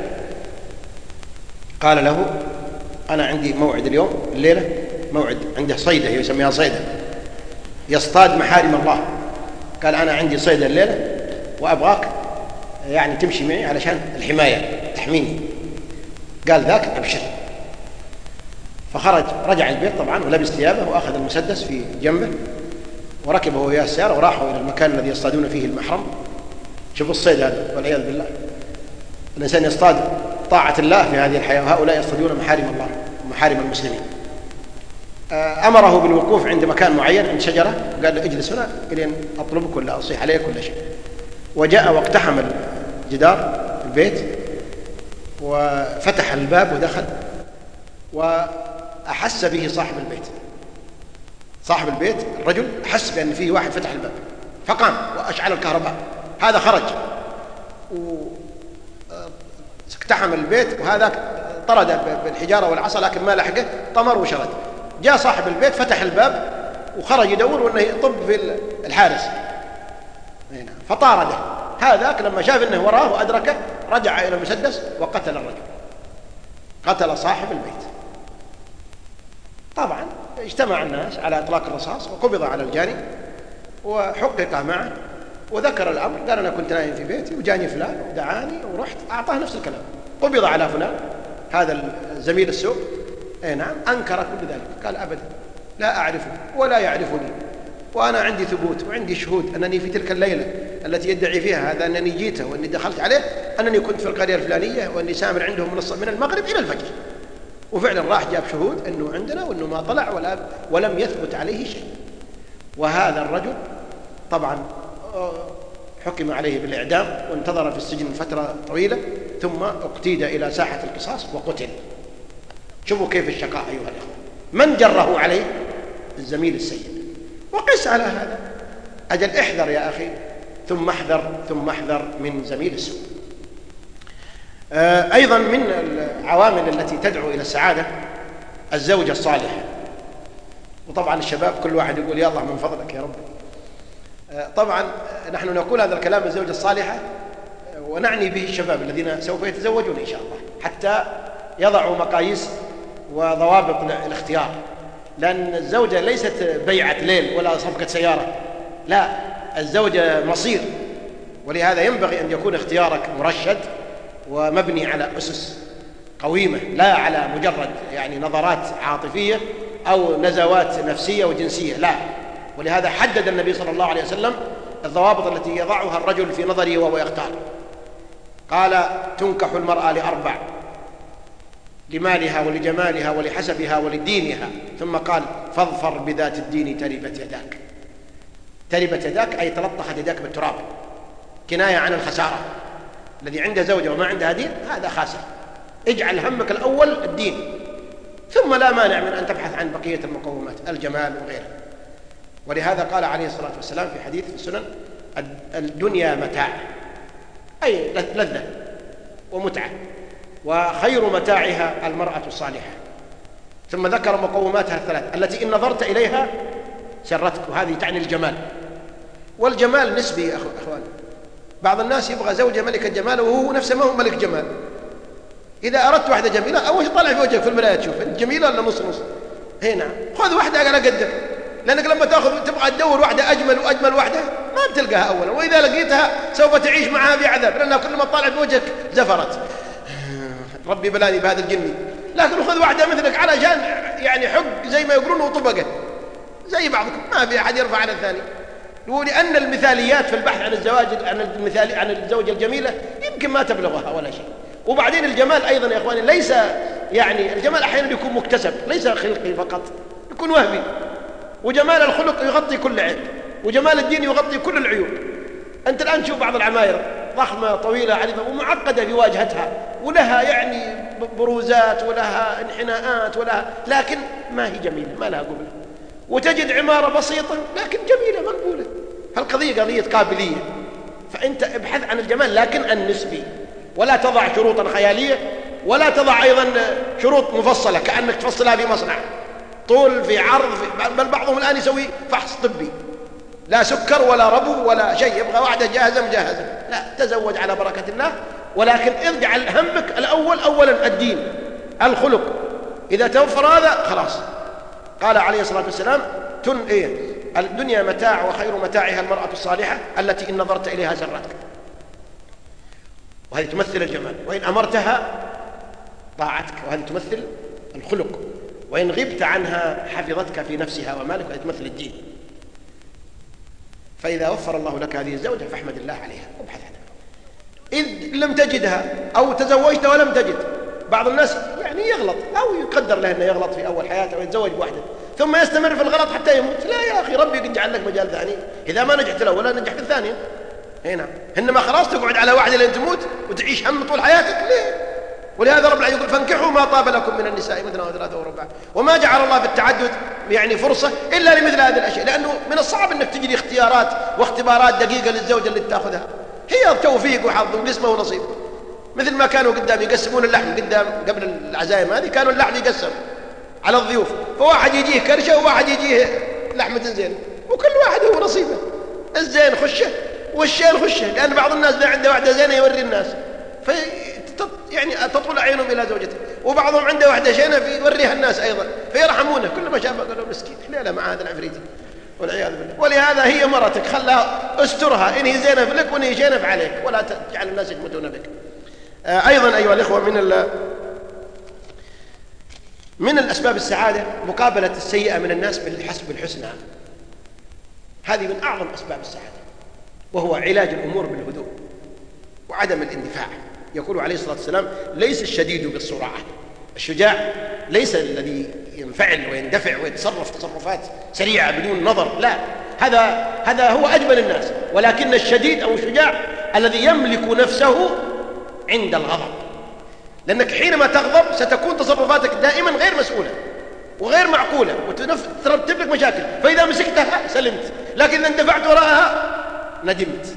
S3: قال له أنا عندي موعد اليوم الليلة، موعد عنده صيدة يسميها صيدة، يصطاد محارم الله قال أنا عندي صيد الليلة وأبغاك يعني تمشي معي علشان الحماية تحميني. قال ذاك أبشر. فخرج رجع البيت طبعا ولبس ثيابه وأخذ المسدس في جنبه وركبه وياه السيارة وراحوا إلى المكان الذي يصطادون فيه المحرم. شوفوا الصيد هذا والعياذ بالله. الإنسان يصطاد طاعة الله في هذه الحياة وهؤلاء يصطادون محارم الله ومحارم المسلمين. أمره بالوقوف عند مكان معين عند شجرة وقال له اجلس هنا إلين أطلبك ولا أصيح عليك كل شيء. وجاء واقتحم الجدار البيت وفتح الباب ودخل وأحس به صاحب البيت. صاحب البيت الرجل أحس بأن فيه واحد فتح الباب فقام وأشعل الكهرباء. هذا خرج واقتحم البيت وهذا طرد بالحجارة والعصا لكن ما لحقه طمر وشرد. جاء صاحب البيت فتح الباب وخرج يدور وأنه يطب في الحارس فطارده. هذاك لما شاف أنه وراه وأدركه رجع إلى المسدس وقتل الرجل، قتل صاحب البيت. طبعا اجتمع الناس على إطلاق الرصاص وقبض على الجاني وحقق معه وذكر الأمر. قال أنا كنت نايم في بيتي وجاني فلان ودعاني ورحت أعطاه نفس الكلام. قبض على فلان هذا الزميل السوء نعم أنكر كل ذلك. قال أبدا لا أعرفه ولا يعرفني وأنا عندي ثبوت وعندي شهود أنني في تلك الليلة التي يدعي فيها هذا أنني جيته وأني دخلت عليه أنني كنت في القرية الفلانية وأني سامر عندهم من المغرب إلى الفجر. وفعلا راح جاب شهود أنه عندنا وأنه ما طلع ولم يثبت عليه شيء. وهذا الرجل طبعا حكم عليه بالإعدام وانتظر في السجن فترة طويلة ثم اقتيد إلى ساحة القصاص وقتل. شوفوا كيف الشقاء أيها الأخوة. من جره عليه؟ الزميل السيء. وقس على هذا. أجل احذر يا أخي ثم احذر من زميل السوء. أيضا من العوامل التي تدعو إلى السعادة الزوجة الصالحة. وطبعا الشباب كل واحد يقول يا الله من فضلك يا رب. طبعا نحن نقول هذا الكلام الزوجة الصالحة ونعني به الشباب الذين سوف يتزوجون إن شاء الله حتى يضعوا مقاييس وضوابط الاختيار. لأن الزوجة ليست بيعة ليل ولا صفقة سيارة، لا، الزوجة مصير. ولهذا ينبغي أن يكون اختيارك مرشد ومبني على أسس قويمة لا على مجرد يعني نظرات عاطفية أو نزوات نفسية وجنسية، لا. ولهذا حدد النبي صلى الله عليه وسلم الضوابط التي يضعها الرجل في نظره وهو يختار. قال تنكح المرأة لأربع: لمالها ولجمالها ولحسبها ولدينها. ثم قال فاظفر بذات الدين تربت يداك. تربت يداك أي تلطخت يداك بالتراب، كناية عن الخسارة. الذي عنده زوجة وما عندها دين هذا خاسر. اجعل همك الأول الدين، ثم لا مانع من أن تبحث عن بقية المقومات الجمال وغيره. ولهذا قال عليه الصلاة والسلام في حديث في السنن: الدنيا متاع، أي لذة ومتعة، وخير متاعها المرأة الصالحة. ثم ذكر مقوماتها الثلاث التي إن نظرت إليها سرتك، وهذه تعني الجمال. والجمال نسبي يا أخوان. بعض الناس يبغى زوجة ملكة جمال وهو نفسه ما هو ملك جمال. إذا أردت واحدة جميلة أول شيء طلع في وجهك في المراية تشوف أنت جميلة ولا نص نص. هنا خذ واحدة على قدك، لأنك لما تبغى تدور واحدة أجمل وأجمل واحدة ما بتلقاها أولا، وإذا لقيتها سوف تعيش معها في عذاب، لأنها كل ما تطلع في وجهك زفرت. ربي بلاني بهذا الجني. لكن خذ واحدة مثلك علشان يعني حق زي ما يقولون وطبقة زي بعضكم، ما في أحد يرفع على الثاني. ولأن المثاليات في البحث عن الزواج عن الزوجة الجميلة يمكن ما تبلغها ولا شيء. وبعدين الجمال أيضا يا إخواني ليس يعني الجمال أحيانا يكون مكتسب، ليس خلقي فقط، يكون وهمي. وجمال الخلق يغطي كل عيب، وجمال الدين يغطي كل العيوب. أنت الآن تشوف بعض العماير ضخمة طويلة عريضة ومعقدة في واجهتها، ولها يعني بروزات ولها انحناءات ولها، لكن ما هي جميلة، ما لها قبلة. وتجد عمارة بسيطة لكن جميلة مقبولة. هالقضية قضية قابلية. فأنت ابحث عن الجمال لكن النسبي، ولا تضع شروطا خيالية، ولا تضع أيضا شروط مفصلة كأنك تفصلها في مصنع، طول في عرض بل بعضهم الآن يسوي فحص طبي، لا سكر ولا ربو ولا شيء، يبغى واحدة جاهزة مجهزة. لا، تزوج على بركة الله، ولكن اجعل همك الأول أولا الدين الخلق. إذا توفر هذا خلاص. قال عليه الصلاة والسلام الدنيا متاع وخير متاعها المرأة الصالحة التي إن نظرت إليها سرتك، وهذه تمثل الجمال، وإن أمرتها طاعتك، وهذه تمثل الخلق، وإن غبت عنها حفظتك في نفسها ومالك، وهذه تمثل الدين. فإذا وفر الله لك هذه الزوجة فاحمد الله عليها وابحث عنها. إذ لم تجدها أو تزوجت ولم تجد، بعض الناس يعني يغلط أو يقدر له أنه يغلط في أول حياته ويتزوج بواحدة ثم يستمر في الغلط حتى يموت. لا يا أخي، ربي قد جعل لك مجال ثاني إذا ما نجحت له ولا نجح في الثانية. هنا إنما خلاص تقعد على واحدة لين تموت وتعيش هم طول حياتك ليه؟ ولهذا رب العالمين يقول فانكحوا ما طاب لكم من النساء مثنى وثلاثة ورباع. وما جعل الله في التعدد يعني فرصة إلا لمثل هذه الأشياء، لأنه من الصعب أنك تجري اختيارات واختبارات دقيقة للزوجة اللي تأخذها، هي توفيق وحظ وقسمة ونصيب. مثل ما كانوا قدام يقسمون اللحم قدام قبل العزائم هذه، كانوا اللحم يقسم على الضيوف، فواحد يجيه كرشة وواحد يجيه لحمة زين، وكل واحد هو نصيبه، الزين خشه والشين خشه، لأن بعض الناس ما عنده واحدة زينة يوري الناس يعني تطول أعينهم إلى زوجته، وبعضهم عنده واحدة شينة يوريها الناس أيضا فيرحمونه، كل ما شافه قالوا مسكين حليله مع هذا العفريتي والعياذ بالله. ولهذا هي مرتك خلها استرها، إن هي زينة لك وإن هي شينة عليك، ولا تجعل الناس يقمتون بك. أيضا أيها الإخوة من الأسباب السعادة مقابلة السيئة من الناس بالحسنى، هذه من أعظم أسباب السعادة، وهو علاج الأمور بالهدوء وعدم الاندفاع. يقول عليه الصلاة والسلام ليس الشديد بالسرعة، الشجاع ليس الذي ينفعل ويندفع ويتصرف تصرفات سريعة بدون نظر، لا، هذا هو أجمل الناس، ولكن الشديد أو الشجاع الذي يملك نفسه عند الغضب، لأنك حينما تغضب ستكون تصرفاتك دائما غير مسؤولة وغير معقولة وترتب لك مشاكل، فإذا مسكتها سلمت، لكن إذا اندفعت وراءها ندمت.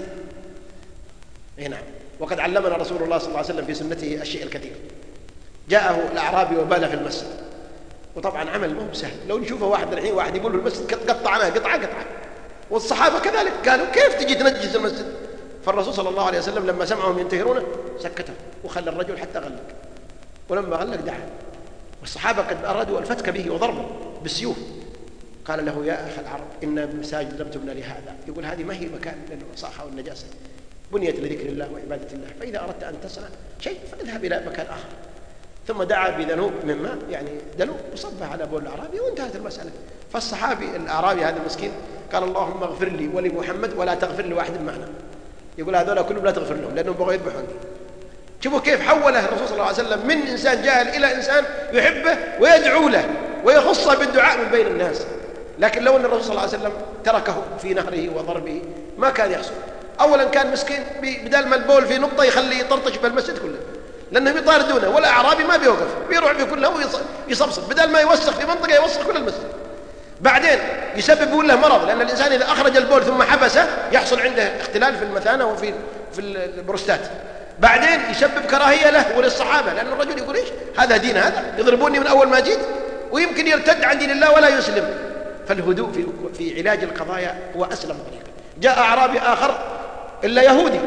S3: نعم. وقد علمنا رسول الله صلى الله عليه وسلم في سنته الشيء الكثير. جاءه الأعرابي وبال في المسجد، وطبعا عمل مو سهل، لو نشوفه واحد الحين واحد يقول في المسجد قطعناه قطعة، والصحابة كذلك قالوا كيف تجي تنجس المسجد؟ فالرسول صلى الله عليه وسلم لما سمعهم ينتهرونه سكتهم وخلى الرجل حتى غلق، ولما غلق دعا، والصحابة قد أرادوا الفتك به وضربه بالسيوف، قال له يا أخي العرب إن المساجد لم تبنى لهذا، يقول هذه ما هي مكان للوساخة والنجاسة، بنيت لذكر الله وعبادة الله، فإذا أردت أن تصنع شيء فاذهب إلى مكان آخر. ثم دعا بذنوب من ماء يعني دلو وصبه على بول الأعرابي وانتهت المسألة. فالصحابي الأعرابي هذا المسكين قال اللهم اغفر لي ولمحمد ولا تغفر لواحد معنا، يقول هذولا كلهم لا تغفر لهم لأنهم بغوا يذبحون. شوفوا كيف حوله الرسول صلى الله عليه وسلم من إنسان جاهل إلى إنسان يحبه ويدعو له ويخصه بالدعاء من بين الناس. لكن لو أن الرسول صلى الله عليه وسلم تركه في نهره وضربه ما كان يحصل. أولا كان مسكين بدل ما البول في نقطة يخلي يطرطش بالمسجد كله، لأنهم يطاردونه، والأعرابي ما بيوقف بيروح بكله ويصبصب، بدل ما يوسخ في منطقة يوسخ كل المسجد. بعدين يسببون له مرض، لأن الإنسان إذا أخرج البول ثم حبسه يحصل عنده اختلال في المثانة وفي البروستات. بعدين يسبب كراهية له وللصحابة، لأن الرجل يقول إيش هذا دين، هذا يضربوني من أول ما جيت، ويمكن يرتد عن دين الله ولا يسلم. فالهدوء في علاج القضايا هو أسلم طريقة. جاء أعرابي آخر إلا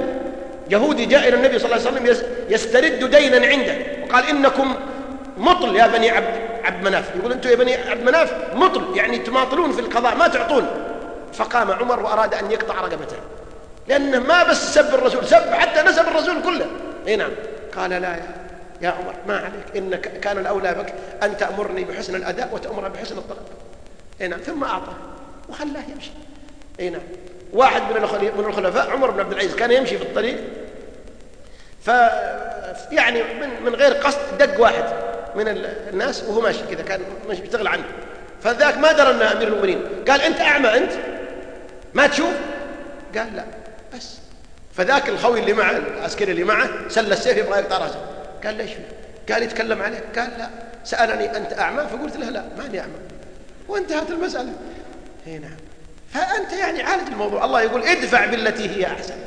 S3: يهودي جاء إلى النبي صلى الله عليه وسلم يسترد دينا عنده، وقال إنكم مطل يا بني عبد مناف، يقول أنتم يا بني عبد مناف مطل، يعني تماطلون في القضاء ما تعطون. فقام عمر وأراد أن يقطع رقبته، لأنه ما بس سب الرسول، سب حتى نسب الرسول كله. نعم. قال لا يا عمر ما عليك، إن كان الأولى بك أن تأمرني بحسن الأداء وتأمر بحسن الطلب. نعم. ثم أعطاه وخلاه يمشي. نعم. واحد من الخلفاء عمر بن عبد العزيز كان يمشي في الطريق، يعني من غير قصد دق واحد من الناس وهو ماشي كذا، كان ماشي بيشتغل عنه، فذاك ما درى انه امير المؤمنين، قال انت اعمى انت ما تشوف؟ قال لا بس. فذاك الخوي اللي معه العسكري اللي معه سل السيف يبغى يقطع راسه. قال ليش؟ قال يتكلم عليه. قال لا، سألني انت اعمى؟ فقلت له لا ماني اعمى، وانتهت المسألة. نعم. فأنت يعني عالج الموضوع. الله يقول ادفع بالتي هي أحسن،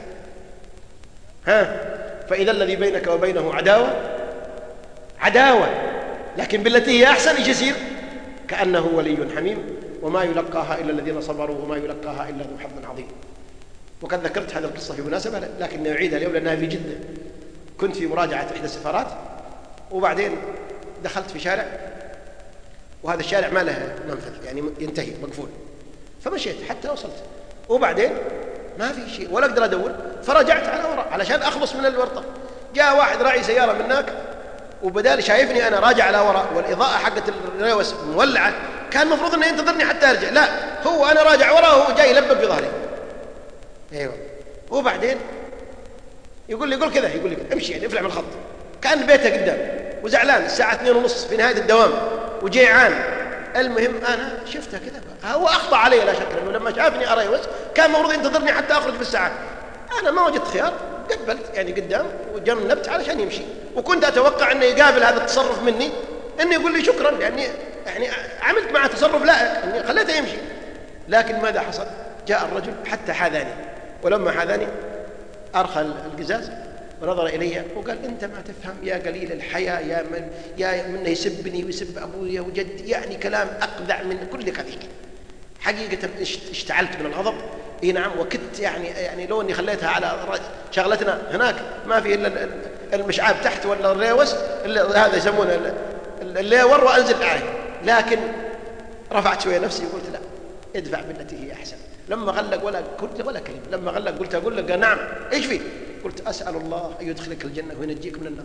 S3: فإذا الذي بينك وبينه عداوة لكن بالتي هي أحسن إيش يصير؟ كأنه ولي حميم، وما يلقاها إلا الذين صبروا وما يلقاها إلا ذو حظ عظيم. وقد ذكرت هذه القصة في مناسبة لكن أعيدها اليوم لأنها في جدة. كنت في مراجعة إحدى السفارات، وبعدين دخلت في شارع، وهذا الشارع ما له منفذ يعني ينتهي مقفول، فمشيت حتى وصلت، وبعدين ما في شيء ولا أقدر أدور، فرجعت على وراء علشان أخلص من الورطة. جاء واحد راعي سيارة من هناك، وبدال شايفني أنا راجع على وراء والإضاءة حقت الريوس مولعة، كان المفروض أنه ينتظرني حتى أرجع، لا هو أنا راجع وراء وهو جاي يلبب في ظهري. أيوة. وبعدين يقول لي كذا، يقول لي امشي يعني افلع من الخط. كان بيته قدام وزعلان، الساعة 2:30 في نهاية الدوام وجيعان. المهم أنا شفته كذا، هو أخطأ علي لا شك، لأنه لما شافني أريوس كان المفروض ينتظرني حتى أخرج في الساعة. أنا ما وجدت خيار، قبلت يعني قدام وجنبت علشان يمشي، وكنت أتوقع أنه يقابل هذا التصرف مني أنه يقول لي شكرا، لأني يعني عملت معه تصرف لائق أني خليته يمشي. لكن ماذا حصل؟ جاء الرجل حتى حاذاني، ولما حاذاني أرخى القزاز ونظر إلي وقال أنت ما تفهم يا قليل الحياة، يا منه يسبني ويسب أبويا وجدي، يعني كلام أقذع من كل قذيك. حقيقة اشتعلت من الغضب. اي نعم، وكدت يعني لو اني خليتها على شغلتنا هناك ما في الا المشعاب تحت ولا الريوس هذا يسمونه الليور وانزل عليه، لكن رفعت شويه نفسي وقلت لا، ادفع بالتي هي احسن. لما غلق ولا كلمه، لما غلق قلت اقول لك نعم ايش فيه؟ قلت اسال الله ان يدخلك الجنه وينجيك من النار.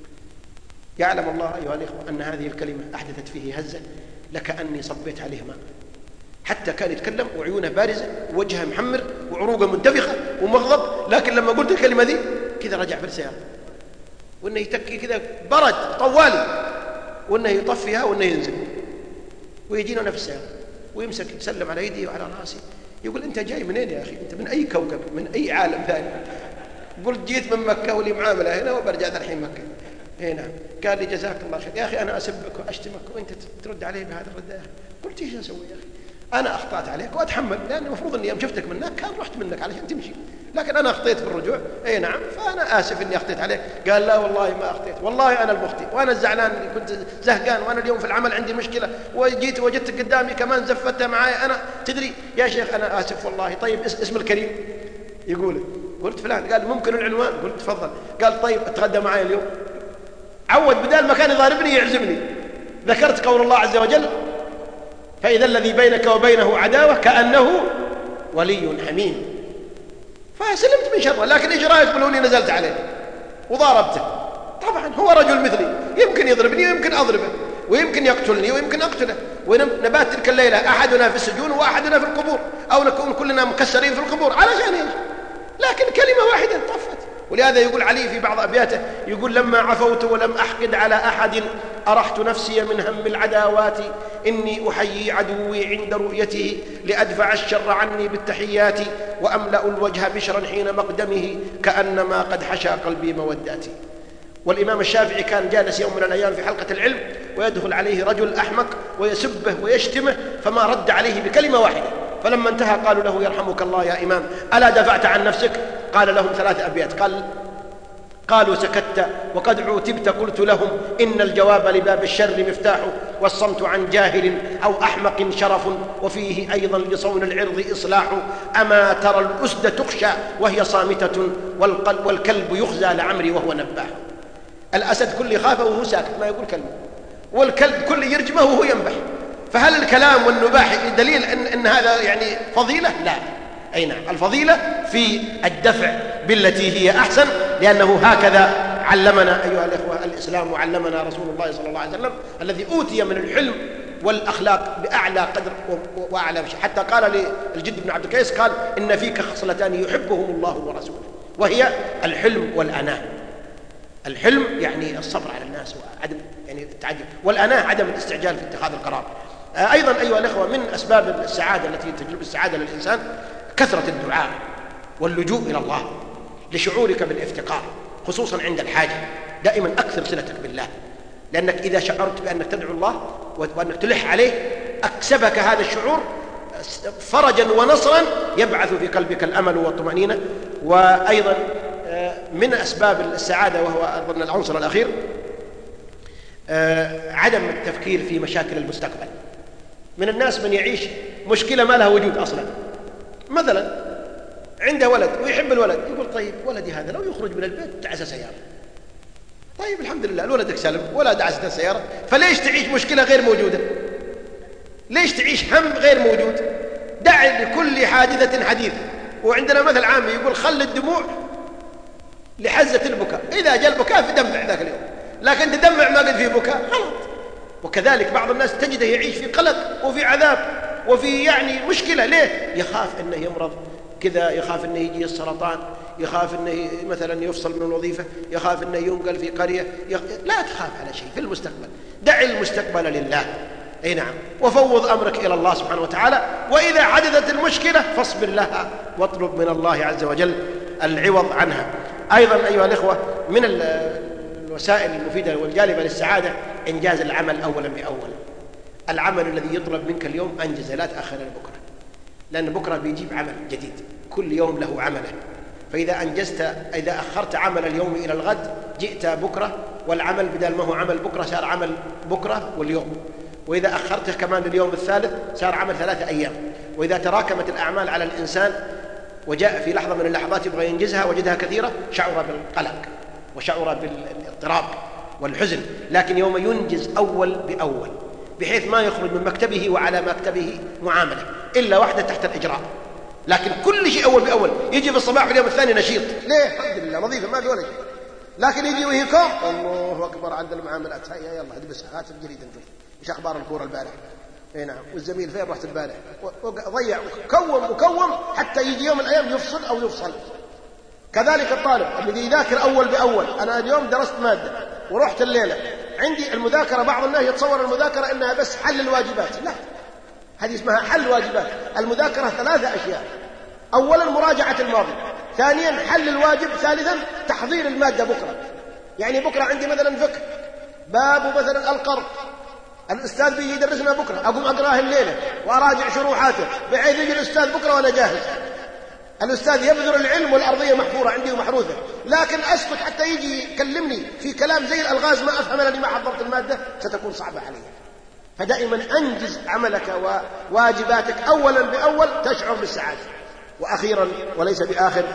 S3: يعلم الله ايها الاخوه ان هذه الكلمه احدثت فيه هزه لكاني صبيت عليه ماء، حتى كان يتكلم وعيونه بارزة ووجهه محمر وعروقه منتفخة ومغضب. لكن لما قلت الكلمة دي كذا رجع بالسيارة، وإنه يتكي كذا برد طوالي، وإنه يطفيها وإنه ينزل ويجينا أنا في السيارة ويمسك يسلم على يدي وعلى راسي، يقول أنت جاي منين يا أخي؟ أنت من أي كوكب؟ من أي عالم ثاني؟ قلت جيت من مكة ولي معاملة هنا وبرجع الحين مكة. اي نعم. قال لي جزاك الله خير يا أخي، أنا أسبك وأشتمك وأنت ترد علي بهذا الرد يا أخي. قلت ايش أسوي يا أخي؟ أنا أخطأت عليك وأتحمل، لأن المفروض أني يوم شفتك منك كان رحت منك علشان تمشي، لكن أنا أخطيت في الرجوع. أي نعم، فأنا آسف أني أخطيت عليك. قال لا والله ما أخطيت، والله أنا المخطئ، وأنا الزعلان اللي كنت زهقان، وأنا اليوم في العمل عندي مشكلة وجيت وجدتك قدامي كمان زفتها معايا. أنا تدري يا شيخ أنا آسف والله. طيب اسم الكريم؟ يقول قلت فلان. قال ممكن العنوان؟ قلت تفضل. قال طيب اتغدى معي اليوم. عود بدال ما كان يضاربني يعزمني. ذكرت قول الله عز وجل فإذا الذي بينك وبينه عداوة كأنه ولي حميم، فسلمت من شره. لكن إيش رأيك بلوني نزلت عليه وضاربته؟ طبعا هو رجل مثلي، يمكن يضربني ويمكن أضربه ويمكن يقتلني ويمكن أقتله، ونبات تلك الليلة أحدنا في السجون وأحدنا في القبور، أو نكون كلنا مكسرين في القبور علشان إيش؟ لكن كلمة واحدة طفت. ولهذا يقول علي في بعض أبياته، يقول لما عفوت ولم أحقد على أحد أرحت نفسي من هم العداوات، إني أحيي عدوي عند رؤيته لأدفع الشر عني بالتحيات، وأملأ الوجه بشرا حين مقدمه كأنما قد حشى قلبي موداتي. والإمام الشافعي كان جالس يوم من الأيام في حلقة العلم ويدخل عليه رجل أحمق ويسبه ويشتمه، فما رد عليه بكلمة واحدة. فلما انتهى قالوا له يرحمك الله يا إمام ألا دفعت عن نفسك؟ قال لهم 3 أبيات. قالوا سكت وقد عوتبت. قلت لهم إن الجواب لباب الشر مفتاح، والصمت عن جاهل أو أحمق شرف، وفيه أيضا لصون العرض إصلاح. أما ترى الأسد تخشى وهي صامتة، والكلب يخزى لعمري وهو نباح. الأسد كل يخافه وهو ساكت ما يقول كلمة، والكلب كل يرجمه وهو ينبح. فهل الكلام والنباح دليل إن هذا يعني فضيلة؟ لا. أي نعم، الفضيلة في الدفع بالتي هي أحسن، لأنه هكذا علمنا أيها الإخوة الإسلام، وعلمنا رسول الله صلى الله عليه وسلم الذي أوتي من الحلم والأخلاق بأعلى قدر وأعلى شيء. حتى قال للجد بن عبد القيس قال إن فيك خصلتان يحبهم الله ورسوله، وهي الحلم والأناة. الحلم يعني الصبر على الناس وعدم يعني التعجل، والأناة عدم الاستعجال في اتخاذ القرار. أيضا أيها الأخوة من أسباب السعادة التي تجلب السعادة للإنسان كثرة الدعاء واللجوء إلى الله لشعورك بالافتقار، خصوصا عند الحاجة. دائما أكثر صلتك بالله، لأنك إذا شعرت بأنك تدعو الله وأنك تلح عليه أكسبك هذا الشعور فرجا ونصرا يبعث في قلبك الأمل والطمأنينة. وأيضا من أسباب السعادة، وهو أظن العنصر الأخير، عدم التفكير في مشاكل المستقبل. من الناس من يعيش مشكلة ما لها وجود أصلا. مثلا عنده ولد ويحب الولد، يقول طيب ولدي هذا لو يخرج من البيت دعس سيارة، طيب الحمد لله الولدك سلم ولا دعست السيارة، فليش تعيش مشكلة غير موجودة؟ ليش تعيش هم غير موجود؟ دع لكل حادثة حديث. وعندنا مثل عام يقول خل الدموع لحزة البكاء، إذا جاء البكاء فدمع ذاك اليوم، لكن تدمع ما قد فيه بكاء غلط. وكذلك بعض الناس تجده يعيش في قلق وفي عذاب وفي مشكلة. ليه؟ يخاف أنه يمرض كذا، يخاف أنه يجي السرطان، يخاف أنه مثلا يفصل من الوظيفة، يخاف أنه ينقل في قرية. لا تخاف على شيء في المستقبل، دع المستقبل لله. أي نعم، وفوض أمرك إلى الله سبحانه وتعالى. وإذا حدثت المشكلة فاصبر لها واطلب من الله عز وجل العوض عنها. أيضا أيها الإخوة، من الوسائل المفيدة والجالبة للسعادة إنجاز العمل أولا بأول. العمل الذي يطلب منك اليوم أنجز، لا تأخر لبكرة، لأن بكرة بيجيب عمل جديد، كل يوم له عمله. فإذا إذا أخرت عمل اليوم إلى الغد جئت بكرة، والعمل بدل ما هو عمل بكرة صار عمل بكرة واليوم. وإذا أخرته كمان لليوم الثالث صار عمل 3 أيام. وإذا تراكمت الأعمال على الإنسان وجاء في لحظة من اللحظات يبغى ينجزها وجدها كثيرة، شعر بالقلق وشعر بالاضطراب والحزن. لكن يوم ينجز أول بأول، بحيث ما يخرج من مكتبه وعلى مكتبه معاملة إلا واحدة تحت الإجراء، لكن كل شيء أول بأول. يجي في الصباح في اليوم الثاني نشيط، ليه؟ الحمد لله وظيفة ما في ولا شيء. لكن يجي وهي كوم، الله أكبر، عند المعاملات هيا يلا ادبسها، هات الجريدة نشوف إيش أخبار الكورة البارح. اي نعم، والزميل فين رحت البارح، ضيع وكوم حتى يجي يوم من الأيام يفصل أو يفصل. كذلك الطالب الذي يذاكر أول بأول. أنا اليوم درست مادة ورحت الليلة، عندي المذاكرة، بعض الناس يتصور المذاكرة إنها بس حل الواجبات، لا، هذه اسمها حل واجبات. المذاكرة 3 أشياء: أولا مراجعة الماضي، ثانيا حل الواجب، ثالثا تحضير المادة بكرة. يعني بكرة عندي مثلا فقه، باب مثلا القرض، الأستاذ بيجي يدرسنا بكرة، أقوم أقراه الليلة وأراجع شروحاته بحيث يجي الأستاذ بكرة وأنا جاهز. الأستاذ يبذر العلم والأرضية محفورة عندي ومحروثة، لكن أسكت حتى يجي يكلمني في كلام زي الألغاز ما أفهم لأني ما حضرت المادة، ستكون صعبة علي. فدائما أنجز عملك وواجباتك أولا بأول تشعر بالسعادة. وأخيرا وليس بآخر،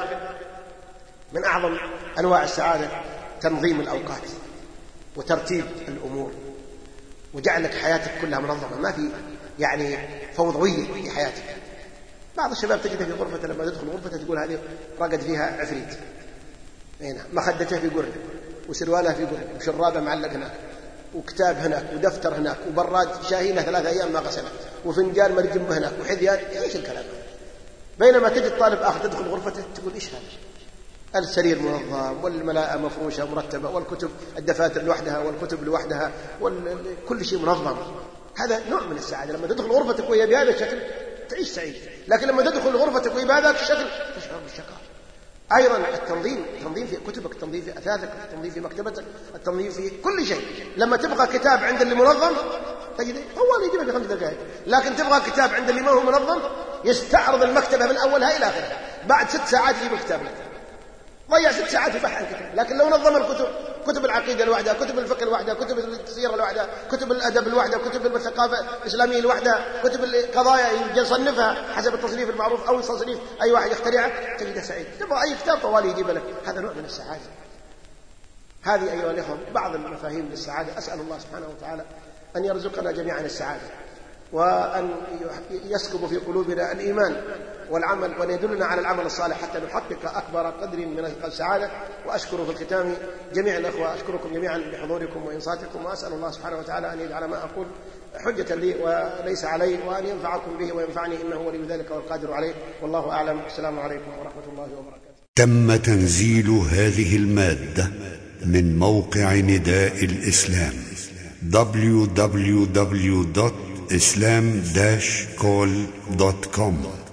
S3: من أعظم أنواع السعادة تنظيم الأوقات وترتيب الأمور، وجعلك حياتك كلها منظمة، ما في فوضوية في حياتك. بعض الشباب تجده في غرفة، لما تدخل غرفته تقول هذه رقد فيها عفريت، مخدته في قرن، وسروالها في قرن، وشرابه معلق هناك، وكتاب هناك، ودفتر هناك، وبراد شاهينه 3 أيام ما غسله، وفنجان مرجم هناك، وحذيان. ايش الكلام؟ بينما تجد طالب آخر تدخل غرفته تقول ايش هذا؟ السرير منظم، والملاءة مفروشة مرتبة، والكتب الدفاتر لوحدها، والكتب لوحدها، كل شيء منظم. هذا نوع من السعادة. لما تدخل غرفتك وهي بهذا الشكل تعيش سعيد، لكن لما تدخل غرفتك وهي بهذا الشكل تشعر بالشقاء. أيضا التنظيم في كتبك، التنظيم في أثاثك، التنظيم في مكتبتك، التنظيم في كل شيء. لما تبغى كتاب عند اللي منظم تجد أول يجيبه في 5 دقائق، لكن تبغى كتاب عند اللي ما هو منظم يستعرض المكتبة من أولها إلى آخرها، بعد 6 ساعات يجيب الكتاب لك، ضيع 6 ساعات في بحث الكتاب. لكن لو نظم الكتب، كتب العقيدة لوحدها، كتب الفقه لوحدها، كتب السيرة لوحدها، كتب الأدب لوحدها، كتب الثقافة الإسلامية لوحدها، كتب القضايا يصنفها حسب التصنيف المعروف أو التصنيف أي واحد يخترعه، تجده سعيد. تبغى أي كتاب طوالي يجيب لك، هذا نوع من السعادة. هذه أيها الأخوة بعض المفاهيم للسعادة. أسأل الله سبحانه وتعالى أن يرزقنا جميعا السعادة، وأن يسكب في قلوبنا الإيمان والعمل، وأن يدلنا على العمل الصالح حتى نحقق أكبر قدر من السعادة. وأشكر في الختام جميع الأخوة، أشكركم جميعا بحضوركم وإنصاتكم، وأسأل الله سبحانه وتعالى أن يجعل ما أقول حجة لي وليس علي، وأن ينفعكم به وينفعني، إنه ولي ذلك والقادر عليه، والله أعلم. السلام عليكم ورحمة الله وبركاته.
S4: تم تنزيل هذه المادة من موقع نداء الإسلام www.islam-call.com